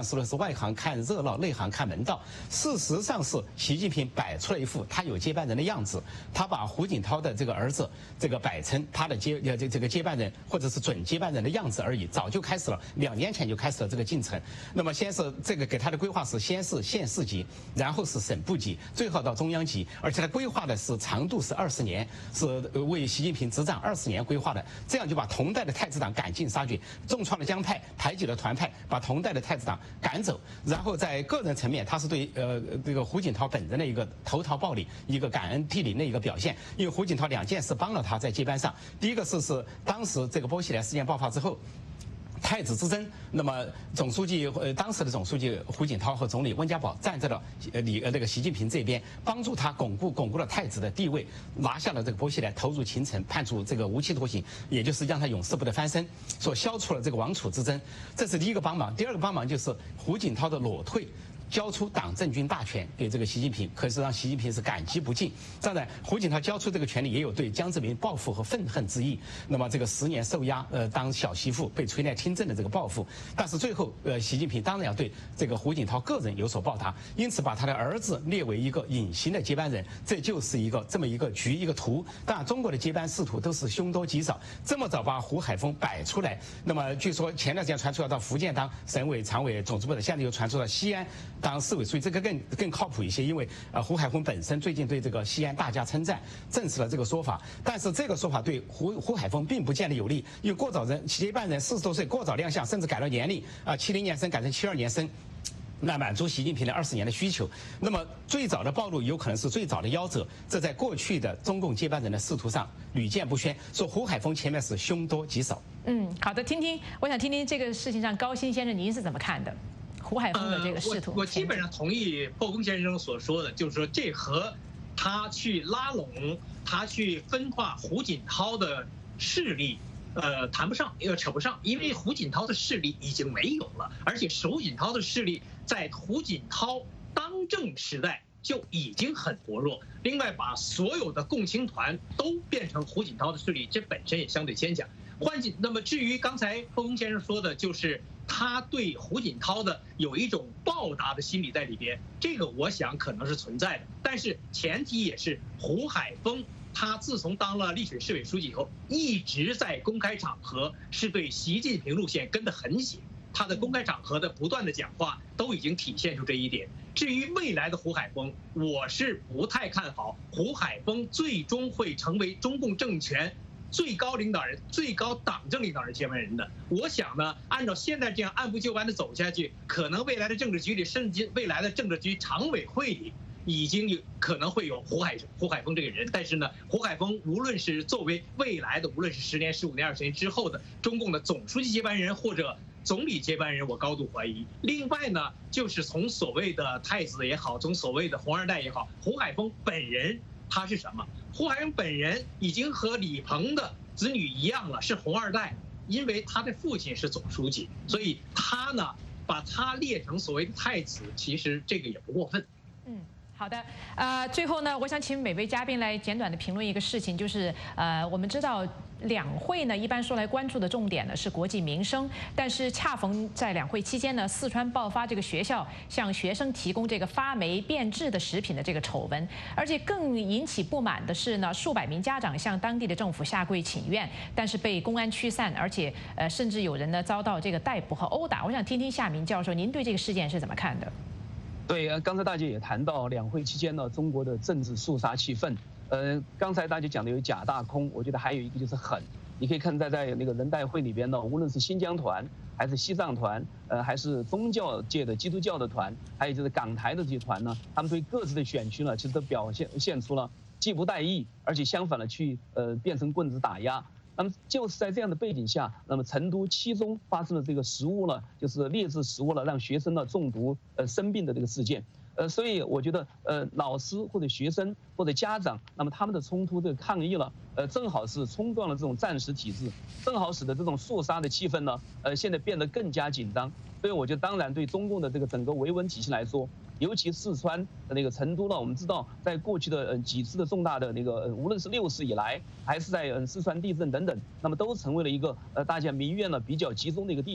外行看热闹，内行看门道。事实上是习近平摆出了一副他有接班人的样子，他把胡锦涛的这个儿子这个摆成他的接呃这这个接班人或者是准接班人的样子而已，早就开始了，两年前就开始了这个进程。那么先是这个给他的规划是先是县市级，然后是省部级，最后到中央级，而且他规划的是长度是二十年，是为习近平执掌二十年规划的，这样就把同代的太子党赶尽杀绝，重创了江派，排挤了团派，把同代的太子党赶走。然后在个人层面，他是对呃这个胡锦涛本人的一个投桃报李，一个感恩涕零的一个表现。因为胡锦涛两件事帮了他在接班上，第一个是是当时这个波西莱事件爆发之后。太子之争，那么总书记呃当时的总书记胡锦涛和总理温家宝站在了呃李呃那个习近平这边，帮助他巩固巩固了太子的地位，拿下了这个波西莱，投入秦城，判处这个无期徒刑，也就是让他永世不得翻身，所消除了这个王储之争，这是第一个帮忙。第二个帮忙就是胡锦涛的裸退。交出党政军大权给这个习近平，可是让习近平是感激不尽。当然，胡锦涛交出这个权利，也有对江泽民报复和愤恨之意。那么这个十年受压，呃，当小媳妇被垂帘听政的这个报复，但是最后，呃，习近平当然要对这个胡锦涛个人有所报答，因此把他的儿子列为一个隐形的接班人，这就是一个这么一个局一个图。当然，中国的接班仕途都是凶多吉少，这么早把胡海峰摆出来，那么据说前段时间传出要到福建当省委常委总支部的，现在又传出了西安。当市委书记，这个更更靠谱一些，因为呃胡海峰本身最近对这个西安大加称赞，证实了这个说法。但是这个说法对胡胡海峰并不见得有利，因为过早人接班人四十多岁过早亮相，甚至改了年龄啊，七零年生改成七二年生。那满足习近平的二十年的需求，那么最早的暴露有可能是最早的夭折，这在过去的中共接班人的仕途上屡见不鲜。说胡海峰前面是凶多吉少。 嗯，好的，听听，我想听听这个事情上，高新先生您是怎么看的？胡海峰的这个仕途、 呃我，我基本上同意破功先生所说的，就是说这和他去拉拢、他去分化胡锦涛的势力，呃，谈不上，呃，扯不上，因为胡锦涛的势力已经没有了，而且胡锦涛的势力在胡锦涛当政时代就已经很薄弱。另外，把所有的共青团都变成胡锦涛的势力，这本身也相对牵强。换句，那么至于刚才破功先生说的，就是他对胡锦涛的有一种报答的心理在里边，这个我想可能是存在的。但是前提也是胡海峰，他自从当了丽水市委书记以后，一直在公开场合是对习近平路线跟得很紧。他的公开场合的不断的讲话都已经体现出这一点。至于未来的胡海峰，我是不太看好胡海峰最终会成为中共政权最高领导人、最高党政领导人接班人的。我想呢，按照现在这样按部就班的走下去，可能未来的政治局里，甚至未来的政治局常委会里，已经有可能会有胡海胡海峰这个人。但是呢，胡海峰无论是作为未来的，无论是十年、十五年、二十年之后的中共的总书记接班人或者总理接班人，我高度怀疑。另外呢，就是从所谓的太子也好，从所谓的红二代也好，胡海峰本人他是什么？胡海峰本人已经和李鹏的子女一样了，是红二代，因为他的父亲是总书记，所以他呢把他列成所谓的太子，其实这个也不过分。 嗯。好的，呃，最后呢，我想请每位嘉宾来简短的评论一个事情，就是呃，我们知道两会呢，一般说来关注的重点呢是国计民生，但是恰逢在两会期间呢，四川爆发这个学校向学生提供这个发霉变质的食品的这个丑闻，而且更引起不满的是呢，数百名家长向当地的政府下跪请愿，但是被公安驱散，而且呃，甚至有人呢遭到这个逮捕和殴打。我想听听夏明教授，您对这个事件是怎么看的？ 对，刚才大姐也谈到两会期间呢，中国的政治肃杀气氛。呃，刚才大姐讲的有假大空，我觉得还有一个就是狠。你可以看在在那个人代会里边呢，无论是新疆团，还是西藏团，呃，还是宗教界的基督教的团，还有就是港台的这些团呢，他们对各自的选区呢，其实都表现现出了既不带意，而且相反的去呃变成棍子打压。那么就是在这样的背景下，那么成都七中发生了这个食物了，就是劣质食物了，让学生呢中毒呃生病的这个事件。呃，所以我觉得，呃，老师或者学生或者家长，那么他们的冲突这个抗议了，呃，正好是冲断了这种战时体制，正好使得这种肃杀的气氛呢，呃，现在变得更加紧张。所以我觉得，当然对中共的这个整个维稳体系来说，尤其四川的那个成都呢，我们知道，在过去的呃几次的重大的那个，呃、无论是六四以来，还是在呃四川地震等等，那么都成为了一个呃大家民怨呢比较集中的一个地方。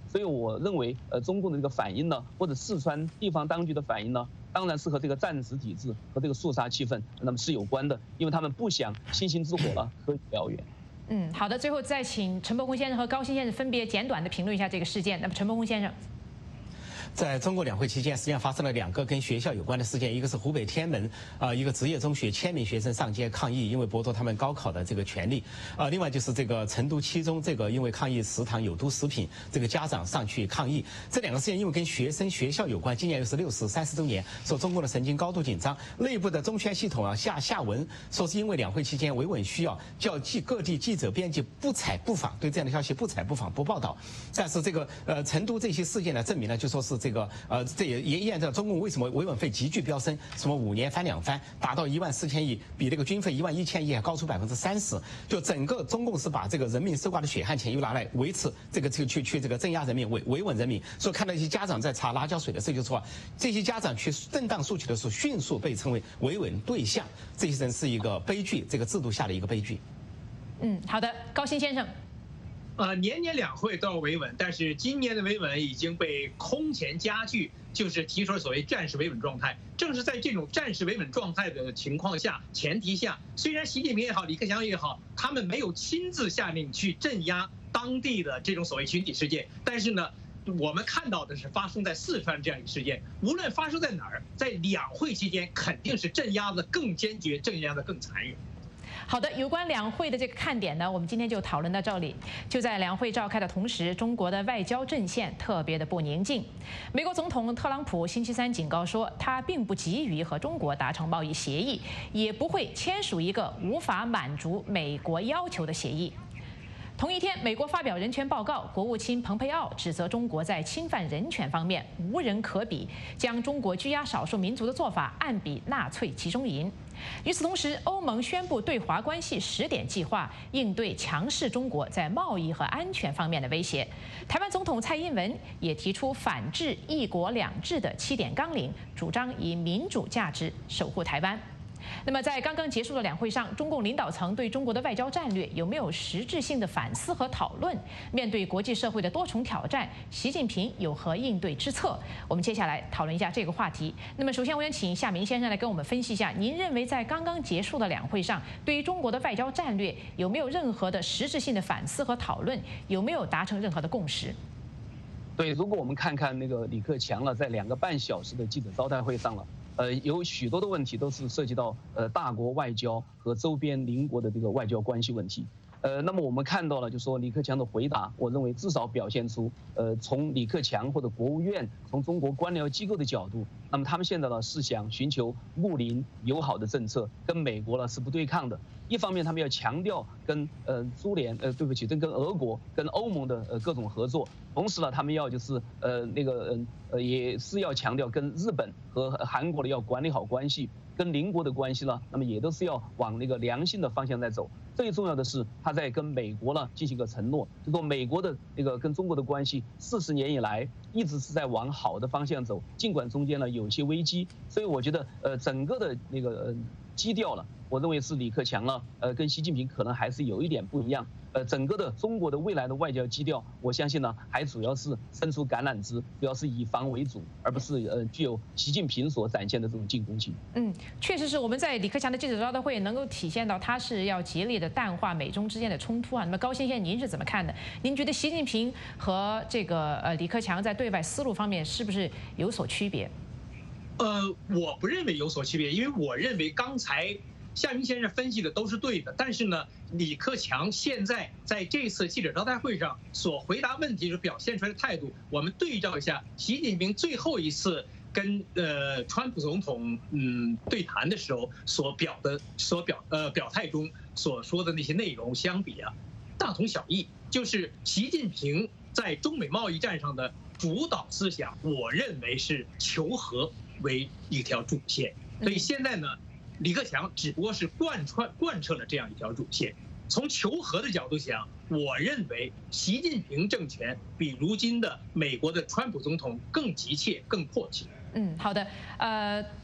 所以我认为，呃，中共的这个反应呢，或者四川地方当局的反应呢，当然是和这个战时体制和这个肃杀气氛，那么是有关的，因为他们不想星星之火了合于燎原。 嗯，好的，最后再请陈伯宏先生和高鑫先生分别简短的评论一下这个事件。那么陈伯宏先生。 在中国两会期间，实际上发生了两个跟学校有关的事件，一个是湖北天门啊、呃，一个职业中学千名学生上街抗议，因为剥夺他们高考的这个权利啊、呃。另外就是这个成都七中这个因为抗议食堂有毒食品，这个家长上去抗议。这两个事件因为跟学生学校有关，今年又是六四三十周年，说中共的神经高度紧张，内部的中宣系统啊下下文说是因为两会期间维稳需要，叫记各地记者编辑不采不访，对这样的消息不采不访不报道。但是这个呃成都这些事件呢，证明了就说是这个呃这也也验证中共为什么维稳费急剧飙升，什么五年翻两番，达到一万四千亿，比那个军费一万一千亿还高出百分之三十。就整个中共是把这个人民搜刮的血汗钱又拿来维持这个这个去去这个镇压人民维维稳人民。所以看到一些家长在查辣椒水的时候就说，这些家长去正当诉求的时候，迅速被称为维稳对象，这些人是一个悲剧，这个制度下的一个悲剧。 嗯，好的，高鑫先生。 呃，年年两会都要维稳，但是今年的维稳已经被空前加剧，就是提出了所谓战时维稳状态。正是在这种战时维稳状态的情况下、前提下，虽然习近平也好，李克强也好，他们没有亲自下令去镇压当地的这种所谓群体事件，但是呢，我们看到的是发生在四川这样一个事件，无论发生在哪儿，在两会期间肯定是镇压的更坚决，镇压的更残忍。 好的，有关两会的这个看点呢，我们今天就讨论到这里。就在两会召开的同时，中国的外交阵线特别的不宁静。美国总统特朗普星期三警告说，他并不急于和中国达成贸易协议，也不会签署一个无法满足美国要求的协议。同一天，美国发表人权报告，国务卿蓬佩奥指责中国在侵犯人权方面无人可比，将中国拘押少数民族的做法按比纳粹集中营。与此同时，欧盟宣布对华关系十点计划，应对强势中国在贸易和安全方面的威胁。台湾总统蔡英文也提出反制“一国两制”的七点纲领，主张以民主价值守护台湾。那么，在刚刚结束的两会上，中共领导层对中国的外交战略有没有实质性的反思和讨论？面对国际社会的多重挑战，习近平有何应对之策？我们接下来讨论一下这个话题。那么，首先我想请夏明先生来跟我们分析一下，您认为在刚刚结束的两会上，对于中国的外交战略有没有任何的实质性的反思和讨论？有没有达成任何的共识？ 对，如果我们看看那个李克强了，在两个半小时的记者招待会上了。呃，有许多的问题都是涉及到呃大国外交和周边邻国的这个外交关系问题。呃，那么我们看到了，就说李克强的回答，我认为至少表现出，呃，从李克强或者国务院，从中国官僚机构的角度，那么他们现在呢是想寻求睦邻友好的政策，跟美国呢是不对抗的。一方面，他们要强调跟呃苏联呃对不起，跟跟俄国、跟欧盟的呃各种合作，同时呢，他们要就是呃那个呃呃也是要强调跟日本和韩国的要管理好关系。跟邻国的关系呢，那么也都是要往那个良性的方向在走。最重要的是，他在跟美国呢进行一个承诺，就说美国的那个跟中国的关系，四十年以来一直是在往好的方向走，尽管中间呢有些危机。所以我觉得，呃，整个的那个呃基调了，我认为是李克强呢，呃，跟习近平可能还是有一点不一样。呃，整个的中国的未来的外交基调，我相信呢，还主要是伸出橄榄枝，主要是以防为主，而不是呃具有习近平所展现的这种进攻性。 嗯，确实是我们在李克强的记者招待会能够体现到，他是要竭力的淡化美中之间的冲突啊。那么高先生，您是怎么看的？您觉得习近平和这个呃李克强在对外思路方面是不是有所区别？ 呃，我不认为有所区别，因为我认为刚才夏明先生分析的都是对的，但是呢，李克强现在在这次记者招待会上所回答问题时表现出来的态度，我们对照一下习近平最后一次跟呃川普总统嗯对谈的时候所表的所表呃表态中所说的那些内容相比啊，大同小异。就是习近平在中美贸易战上的主导思想，我认为是求和为一条主线，所以现在呢。李克强只不过是贯穿贯彻了这样一条主线。从求和的角度想，我认为习近平政权比如今的美国的川普总统更急切、更迫切。 嗯，好的，呃。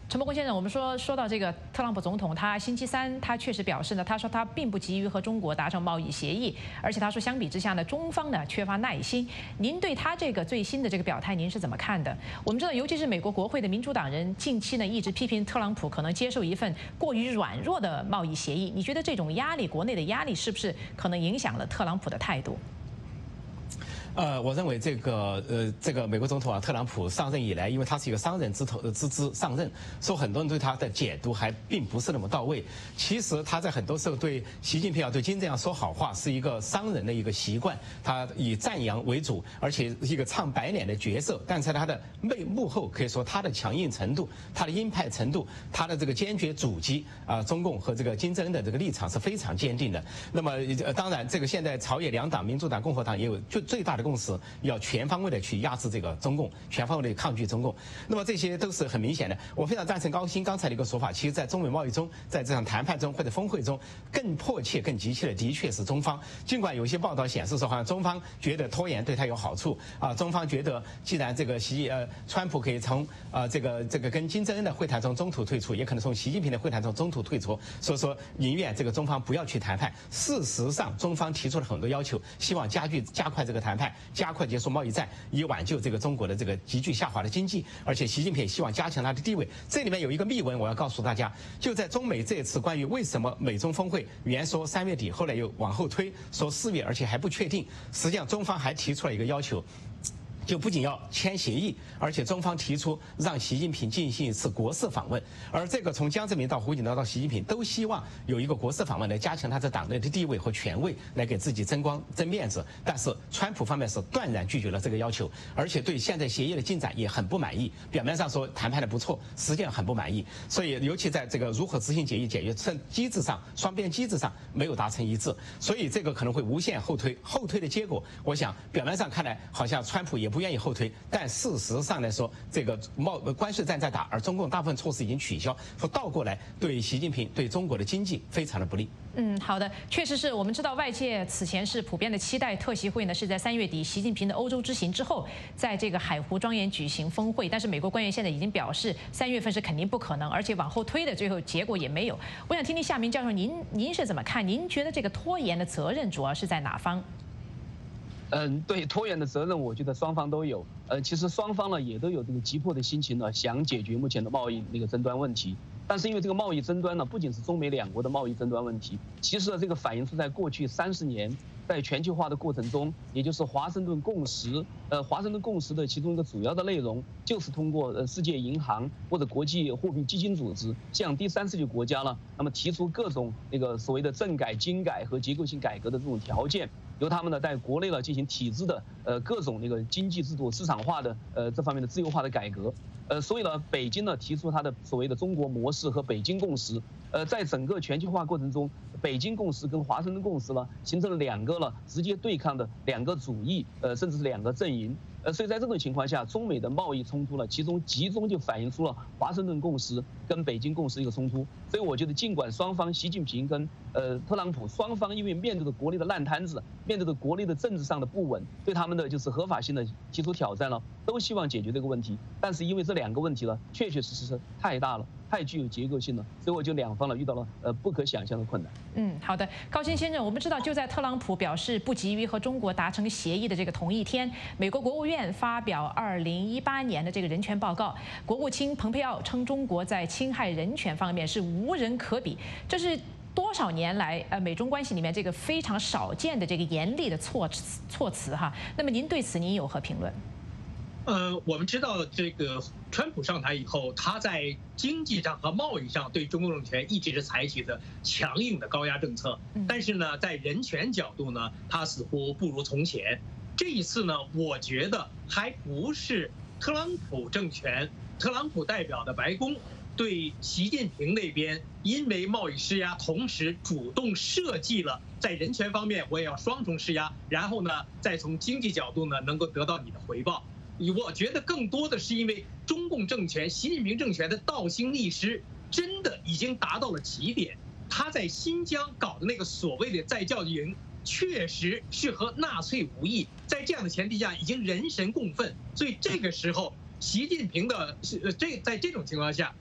陈伯公先生，我们说说到这个特朗普总统，他星期三他确实表示呢，他说他并不急于和中国达成贸易协议，而且他说相比之下呢，中方呢缺乏耐心。您对他这个最新的这个表态，您是怎么看的？我们知道，尤其是美国国会的民主党人近期呢一直批评特朗普可能接受一份过于软弱的贸易协议，你觉得这种压力，国内的压力是不是可能影响了特朗普的态度？ 呃，我认为这个呃，这个美国总统啊，特朗普上任以来，因为他是一个商人之头之资上任，所以很多人对他的解读还并不是那么到位。其实他在很多时候对习近平啊、对金正恩说好话，是一个商人的一个习惯，他以赞扬为主，而且一个唱白脸的角色。但在他的背幕后，可以说他的强硬程度、他的鹰派程度、他的这个坚决阻击啊、呃、中共和这个金正恩的这个立场是非常坚定的。那么呃，当然，这个现在朝野两党，民主党、共和党也有就最大的共识，要全方位的去压制这个中共，全方位的抗拒中共。那么这些都是很明显的。我非常赞成高鑫刚才的一个说法，其实，在中美贸易中，在这场谈判中或者峰会中，更迫切、更急切的，的确是中方。尽管有些报道显示说，好像中方觉得拖延对他有好处啊，中方觉得既然这个习呃川普可以从啊这个这个跟金正恩的会谈中中途退出，也可能从习近平的会谈中中途退出，所以说宁愿这个中方不要去谈判。事实上，中方提出了很多要求，希望加剧加快这个谈判，加快结束贸易战，以挽救这个中国的这个急剧下滑的经济。而且习近平也希望加强他的地位。这里面有一个秘闻，我要告诉大家，就在中美这一次关于为什么美中峰会原说三月底，后来又往后推，说四月，而且还不确定。实际上，中方还提出了一个要求。就不仅要签协议，而且中方提出让习近平进行一次国事访问，而这个从江泽民到胡锦涛到习近平都希望有一个国事访问来加强他在党内的地位和权威，来给自己争光争面子。但是川普方面是断然拒绝了这个要求，而且对现在协议的进展也很不满意。表面上说谈判的不错，实际上很不满意。所以尤其在这个如何执行协议解约机制上，双边机制上没有达成一致，所以这个可能会无限后推。后推的结果，我想表面上看来好像川普也不愿意后推，但事实上来说，这个贸关税战在打，而中共大部分措施已经取消，说倒过来对习近平对中国的经济非常的不利。 嗯，好的，确实是我们知道外界此前是普遍的期待特席会呢是在三月底习近平的欧洲之行之后，在这个海湖庄园举行峰会，但是美国官员现在已经表示三月份是肯定不可能，而且往后推的最后结果也没有。我想听听夏明教授您您是怎么看？您觉得这个拖延的责任主要是在哪方？ 嗯，对拖延的责任，我觉得双方都有。呃，其实双方呢也都有这个急迫的心情呢，想解决目前的贸易那个争端问题。但是因为这个贸易争端呢，不仅是中美两国的贸易争端问题，其实呢这个反映出在过去三十年在全球化的过程中，也就是华盛顿共识。呃，华盛顿共识的其中一个主要的内容，就是通过呃世界银行或者国际货币基金组织向第三世界国家呢，那么提出各种那个所谓的政改、经改和结构性改革的这种条件。由他们呢在国内呢进行体制的呃各种那个经济制度市场化的呃这方面的自由化的改革，呃所以呢北京呢提出它的所谓的中国模式和北京共识，呃在整个全球化过程中，北京共识跟华盛顿共识呢形成了两个了直接对抗的两个主义，呃甚至是两个阵营。呃，所以在这种情况下，中美的贸易冲突呢，其中集中就反映出了华盛顿共识跟北京共识一个冲突。所以我觉得，尽管双方习近平跟呃特朗普双方因为面对着国内的烂摊子，面对着国内的政治上的不稳，对他们的就是合法性的提出挑战了，都希望解决这个问题。但是因为这两个问题呢，确确实实是太大了，太具有结构性了，所以我就两方呢遇到了呃不可想象的困难。 嗯，好的，高鑫先生，我们知道就在特朗普表示不急于和中国达成协议的这个同一天，美国国务院发表二零一八年的这个人权报告，国务卿蓬佩奥称中国在侵害人权方面是无人可比，这是多少年来呃美中关系里面这个非常少见的这个严厉的措辞措辞哈。那么您对此您有何评论？ 呃，我们知道这个川普上台以后，他在经济上和贸易上对中共政权一直是采取的强硬的高压政策，但是呢，在人权角度呢，他似乎不如从前。这一次呢，我觉得还不是特朗普政权，特朗普代表的白宫对习近平那边因为贸易施压，同时主动设计了在人权方面我也要双重施压，然后呢，再从经济角度呢能够得到你的回报。我觉得更多的是因为中共政权、习近平政权的倒行逆施真的已经达到了极点。他在新疆搞的那个所谓的再教育营，确实是和纳粹无异。在这样的前提下，已经人神共愤。所以这个时候，习近平的这在这种情况下，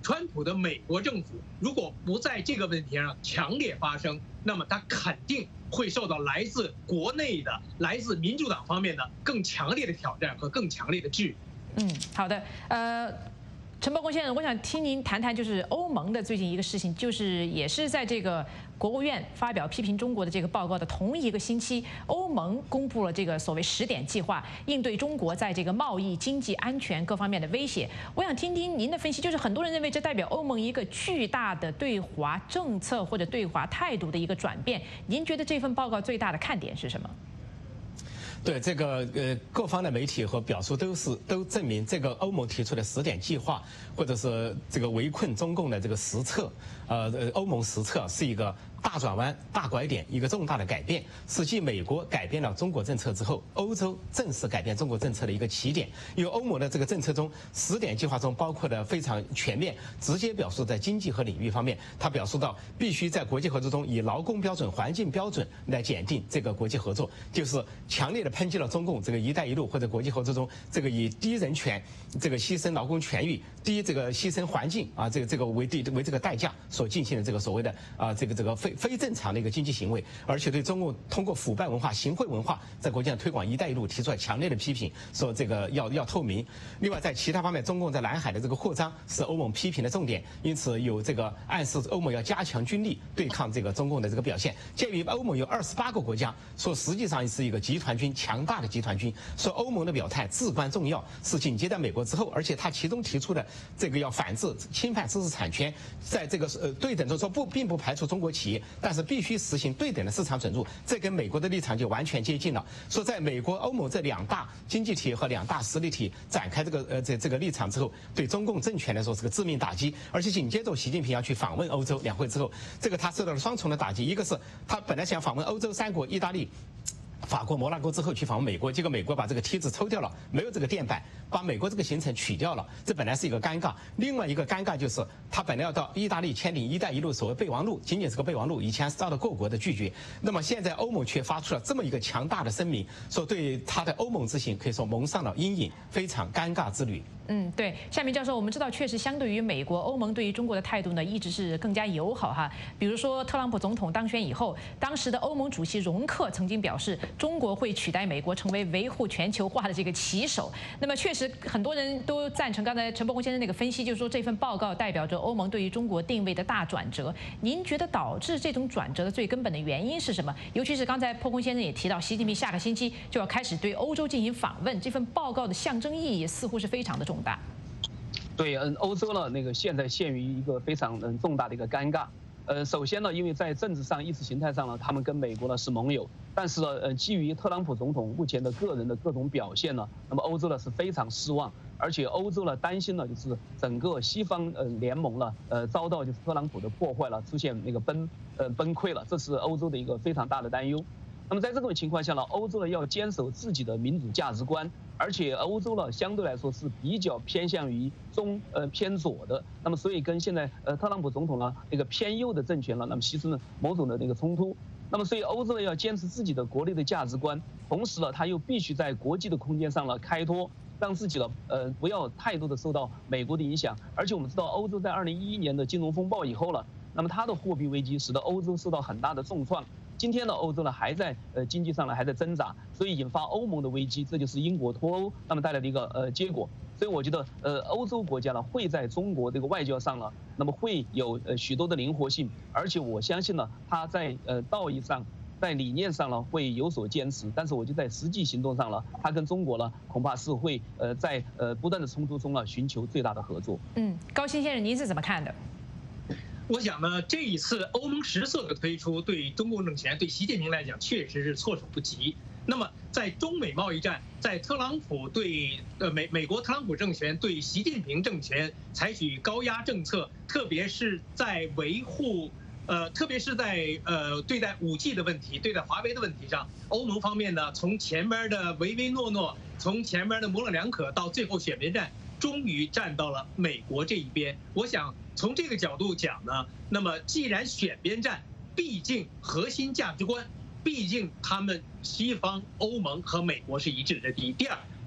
川普的美国政府如果不在这个问题上强烈发声，那么他肯定会受到来自国内的、来自民主党方面的更强烈的挑战和更强烈的质疑。 嗯，好的，呃。陈伯公先生，我想听您谈谈，就是欧盟的最近一个事情，就是也是在这个国务院发表批评中国的这个报告的同一个星期，欧盟公布了这个所谓十点计划，应对中国在这个贸易、经济、安全各方面的威胁。我想听听您的分析，就是很多人认为这代表欧盟一个巨大的对华政策或者对华态度的一个转变。您觉得这份报告最大的看点是什么？ 对这个呃，各方的媒体和表述都是都证明，这个欧盟提出的十点计划，或者是这个围困中共的这个实策，呃呃，欧盟实策是一个大转弯、大拐点，一个重大的改变，是继美国改变了中国政策之后，欧洲正式改变中国政策的一个起点。因为欧盟的这个政策中，十点计划中包括的非常全面，直接表述在经济和领域方面，它表述到必须在国际合作中以劳工标准、环境标准来检定这个国际合作，就是强烈的抨击了中共这个“一带一路”或者国际合作中这个以低人权、这个牺牲劳工权益、低这个牺牲环境啊，这个这个为第为这个代价所进行的这个所谓的啊这个这个非非正常的一个经济行为，而且对中共通过腐败文化、行贿文化在国际上推广“一带一路”提出了强烈的批评，说这个要要透明。另外，在其他方面，中共在南海的这个扩张是欧盟批评的重点，因此有这个暗示欧盟要加强军力对抗这个中共的这个表现。鉴于欧盟有二十八个国家，说实际上是一个集团军，强大的集团军，说欧盟的表态至关重要，是紧接在美国之后，而且他其中提出的这个要反制侵犯知识产权，在这个呃对等中说不，并不排除中国企业，但是必须实行对等的市场准入，这跟美国的立场就完全接近了。说在美国、欧盟这两大经济体和两大实力体展开这个呃这这个立场之后，对中共政权来说是个致命打击。而且紧接着习近平要去访问欧洲，两会之后，这个他受到了双重的打击，一个是他本来想访问欧洲三国，意大利、法国、摩纳哥之后去访问美国，结果美国把这个梯子抽掉了，没有这个垫板，把美国这个行程取掉了，这本来是一个尴尬。另外一个尴尬就是他本来要到意大利签订“一带一路”所谓备忘录，仅仅是个备忘录，以前遭到各国的拒绝。那么现在欧盟却发出了这么一个强大的声明，说对他的欧盟之行可以说蒙上了阴影，非常尴尬之旅。 嗯，对，夏明教授，我们知道，确实相对于美国，欧盟对于中国的态度呢，一直是更加友好哈。比如说，特朗普总统当选以后，当时的欧盟主席容克曾经表示，中国会取代美国成为维护全球化的这个旗手。那么，确实很多人都赞成刚才陈伯公先生那个分析，就是说这份报告代表着欧盟对于中国定位的大转折。您觉得导致这种转折的最根本的原因是什么？尤其是刚才伯公先生也提到，习近平下个星期就要开始对欧洲进行访问，这份报告的象征意义似乎是非常的重大。 对，嗯，欧洲呢，那个现在陷于一个非常嗯重大的一个尴尬。呃，首先呢，因为在政治上、意识形态上呢，他们跟美国呢是盟友，但是呢，呃，基于特朗普总统目前的个人的各种表现呢，那么欧洲呢是非常失望，而且欧洲呢担心呢，就是整个西方呃联盟呢，呃，遭到就是特朗普的破坏了，出现那个崩呃崩溃了，这是欧洲的一个非常大的担忧。那么在这种情况下呢，欧洲呢要坚守自己的民主价值观，而且欧洲呢相对来说是比较偏向于中呃偏左的，那么所以跟现在呃特朗普总统呢那个偏右的政权呢，那么形成了某种的那个冲突。那么所以欧洲呢要坚持自己的国内的价值观，同时呢他又必须在国际的空间上呢开拓，让自己呢呃不要太多的受到美国的影响。而且我们知道欧洲在二零一一年的金融风暴以后了，那么它的货币危机使得欧洲受到很大的重创。今天呢，欧洲呢还在呃经济上呢还在挣扎，所以引发欧盟的危机，这就是英国脱欧那么带来的一个呃结果。所以我觉得呃欧洲国家呢会在中国这个外交上呢，那么会有呃许多的灵活性，而且我相信呢，它在呃道义上、在理念上呢会有所坚持，但是我就在实际行动上呢，它跟中国呢恐怕是会呃在呃不断的冲突中呢寻求最大的合作。 嗯，高新先生，您是怎么看的？ 我想呢，这一次欧盟十色的推出，对中共政权、对习近平来讲，确实是措手不及。那么，在中美贸易战，在特朗普对呃美美国特朗普政权对习近平政权采取高压政策，特别是在维护呃，特别是在呃对待五 G 的问题、对待华为的问题上，欧盟方面呢，从前面的唯唯诺诺，从前面的模棱两可，到最后选边站，终于站到了美国这一边。我想从这个角度讲呢，那么既然选边站，毕竟核心价值观，毕竟他们西方欧盟和美国是一致的。第一，第二就是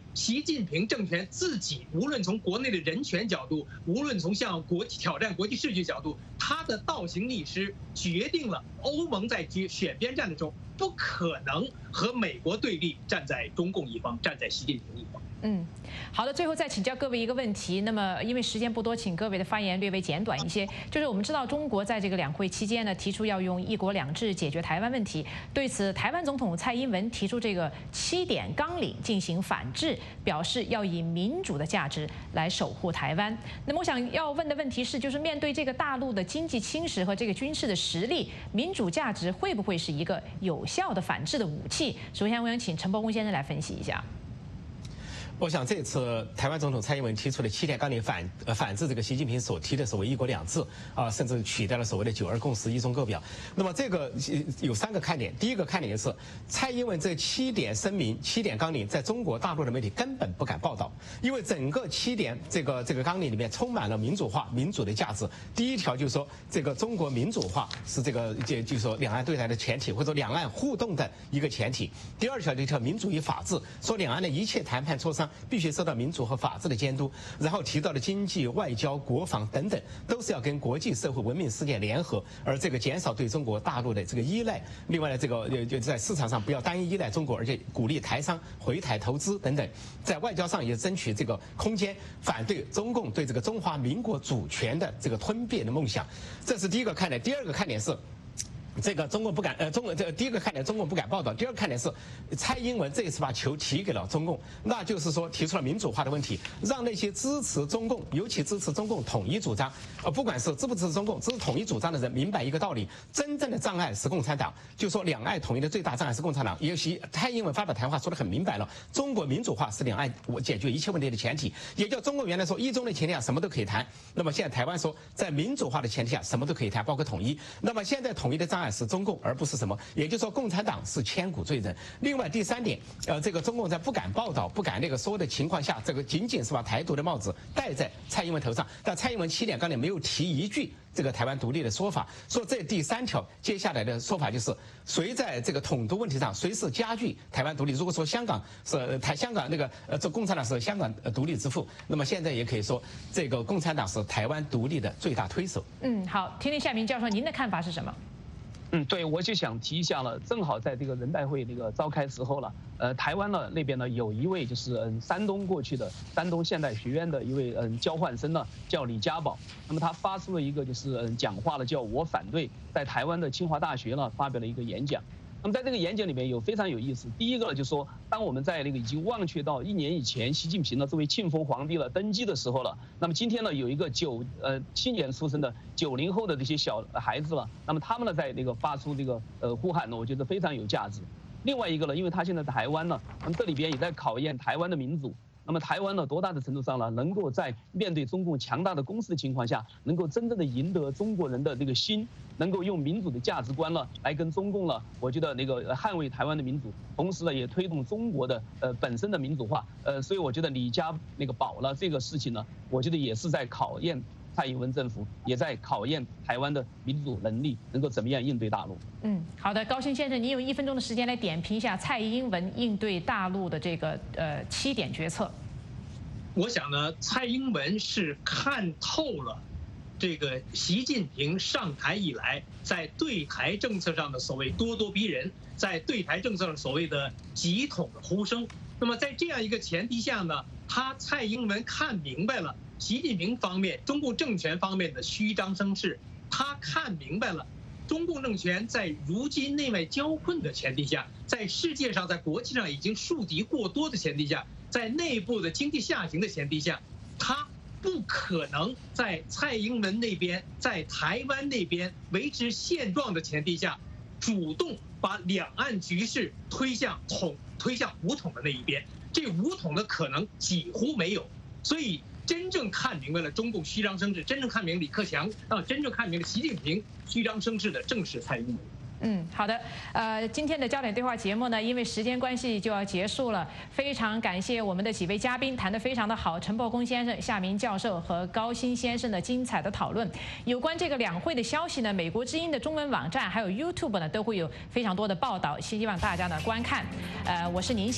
习近平政权自己，无论从国内的人权角度，无论从向国际挑战国际秩序角度，他的倒行逆施决定了欧盟在选边站的时候不可能和美国对立，站在中共一方，站在习近平一方。 嗯，好的，最后再请教各位一个问题。那么，因为时间不多，请各位的发言略微简短一些。就是我们知道，中国在这个两会期间呢，提出要用一国两制解决台湾问题。对此，台湾总统蔡英文提出这个七点纲领进行反制，表示要以民主的价值来守护台湾。那么，我想要问的问题是，就是面对这个大陆的经济侵蚀和这个军事的实力，民主价值会不会是一个有效的反制的武器？首先，我想请陈伯公先生来分析一下。 我想这次台湾总统蔡英文提出的七点纲领反呃反制这个习近平所提的所谓一国两制啊，甚至取代了所谓的九二共识、一中各表。那么这个有三个看点，第一个看点是蔡英文这七点声明、七点纲领在中国大陆的媒体根本不敢报道，因为整个七点这个这个纲领里面充满了民主化、民主的价值。第一条就是说这个中国民主化是这个就就是说两岸对台的前提，或者说两岸互动的一个前提。第二条就叫民主与法治，说两岸的一切谈判磋商必须受到民主和法治的监督，然后提到的经济、外交、国防等等，都是要跟国际社会文明世界联合，而这个减少对中国大陆的这个依赖。另外呢，这个呃就在市场上不要单一依赖中国，而且鼓励台商回台投资等等。在外交上也争取这个空间，反对中共对这个中华民国主权的这个吞并的梦想。这是第一个看点。第二个看点是。这个中共不敢，呃，中国这第一个看点，中共不敢报道；第二个看点是，蔡英文这一次把球提给了中共，那就是说提出了民主化的问题，让那些支持中共，尤其支持中共统一主张，呃，不管是支不支持中共，支持统一主张的人明白一个道理：真正的障碍是共产党。就说两岸统一的最大障碍是共产党。尤其蔡英文发表谈话说得很明白了，中国民主化是两岸解决一切问题的前提，也叫中国原来说一中的前提下什么都可以谈，那么现在台湾说在民主化的前提下什么都可以谈，包括统一。那么现在统一的障碍是中共，而不是什么，也就是说共产党是千古罪人。另外第三点，呃，这个中共在不敢报道、不敢那个说的情况下，这个仅仅是把台独的帽子戴在蔡英文头上，但蔡英文七点纲领没有提一句这个台湾独立的说法。说这第三条接下来的说法就是，谁在这个统独问题上谁是加剧台湾独立？如果说香港是台香港那个呃，这共产党是香港独立之父，那么现在也可以说这个共产党是台湾独立的最大推手。 嗯，好，听听夏明教授您的看法是什么？ 嗯，对，我就想提一下了，正好在这个人代会那个召开时候了，呃，台湾呢那边呢有一位就是嗯山东过去的山东现代学院的一位嗯交换生呢，叫李家宝，那么他发出了一个就是嗯讲话了，叫我反对，在台湾的清华大学呢发表了一个演讲。那么在这个演讲里面有非常有意思，第一个就是说，当我们在那个已经忘却到一年以前习近平呢作为庆丰皇帝了登基的时候了，那么今天呢有一个九呃七年出生的九零后的这些小孩子了，那么他们呢在那个发出这个呃呼喊呢，我觉得非常有价值。另外一个呢，因为他现在在台湾呢，那么这里边也在考验台湾的民主。那么台湾呢，多大的程度上呢，能够在面对中共强大的攻势的情况下，能够真正的赢得中国人的这个心，能够用民主的价值观呢，来跟中共呢，我觉得那个捍卫台湾的民主，同时呢，也推动中国的呃本身的民主化。呃，所以我觉得李家那个宝了这个事情呢，我觉得也是在考验蔡英文政府，也在考验台湾的民主能力，能够怎么样应对大陆。 嗯，好的，高新先生，你有一分钟的时间来点评一下蔡英文应对大陆的这个呃七点决策。 我想呢，蔡英文是看透了这个习近平上台以来在对台政策上的所谓咄咄逼人，在对台政策上所谓的急统的呼声。那么在这样一个前提下呢，他蔡英文看明白了习近平方面、中共政权方面的虚张声势，他看明白了中共政权在如今内外交困的前提下，在世界上、在国际上已经树敌过多的前提下，在内部的经济下行的前提下，他不可能在蔡英文那边、在台湾那边维持现状的前提下，主动把两岸局势推向统、推向武统的那一边。这武统的可能几乎没有。所以真正看明白了中共虚张声势，真正看明李克强啊，真正看明了习近平虚张声势的正是蔡英文。 嗯，好的，呃，今天的焦点对话节目呢，因为时间关系就要结束了。非常感谢我们的几位嘉宾谈得非常的好，陈伯公先生、夏明教授和高新先生的精彩的讨论。有关这个两会的消息呢，美国之音的中文网站还有 YouTube 呢都会有非常多的报道，希望大家呢观看。呃，我是宁鑫。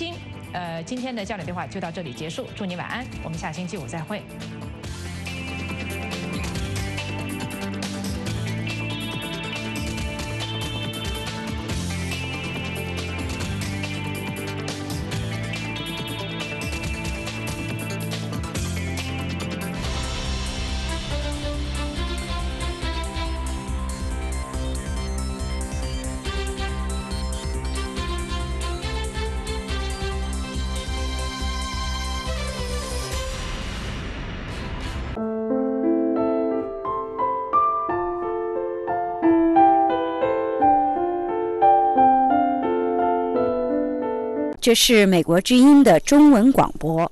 呃，今天的焦点对话就到这里结束，祝你晚安，我们下星期五再会。 这是美国之音的中文广播。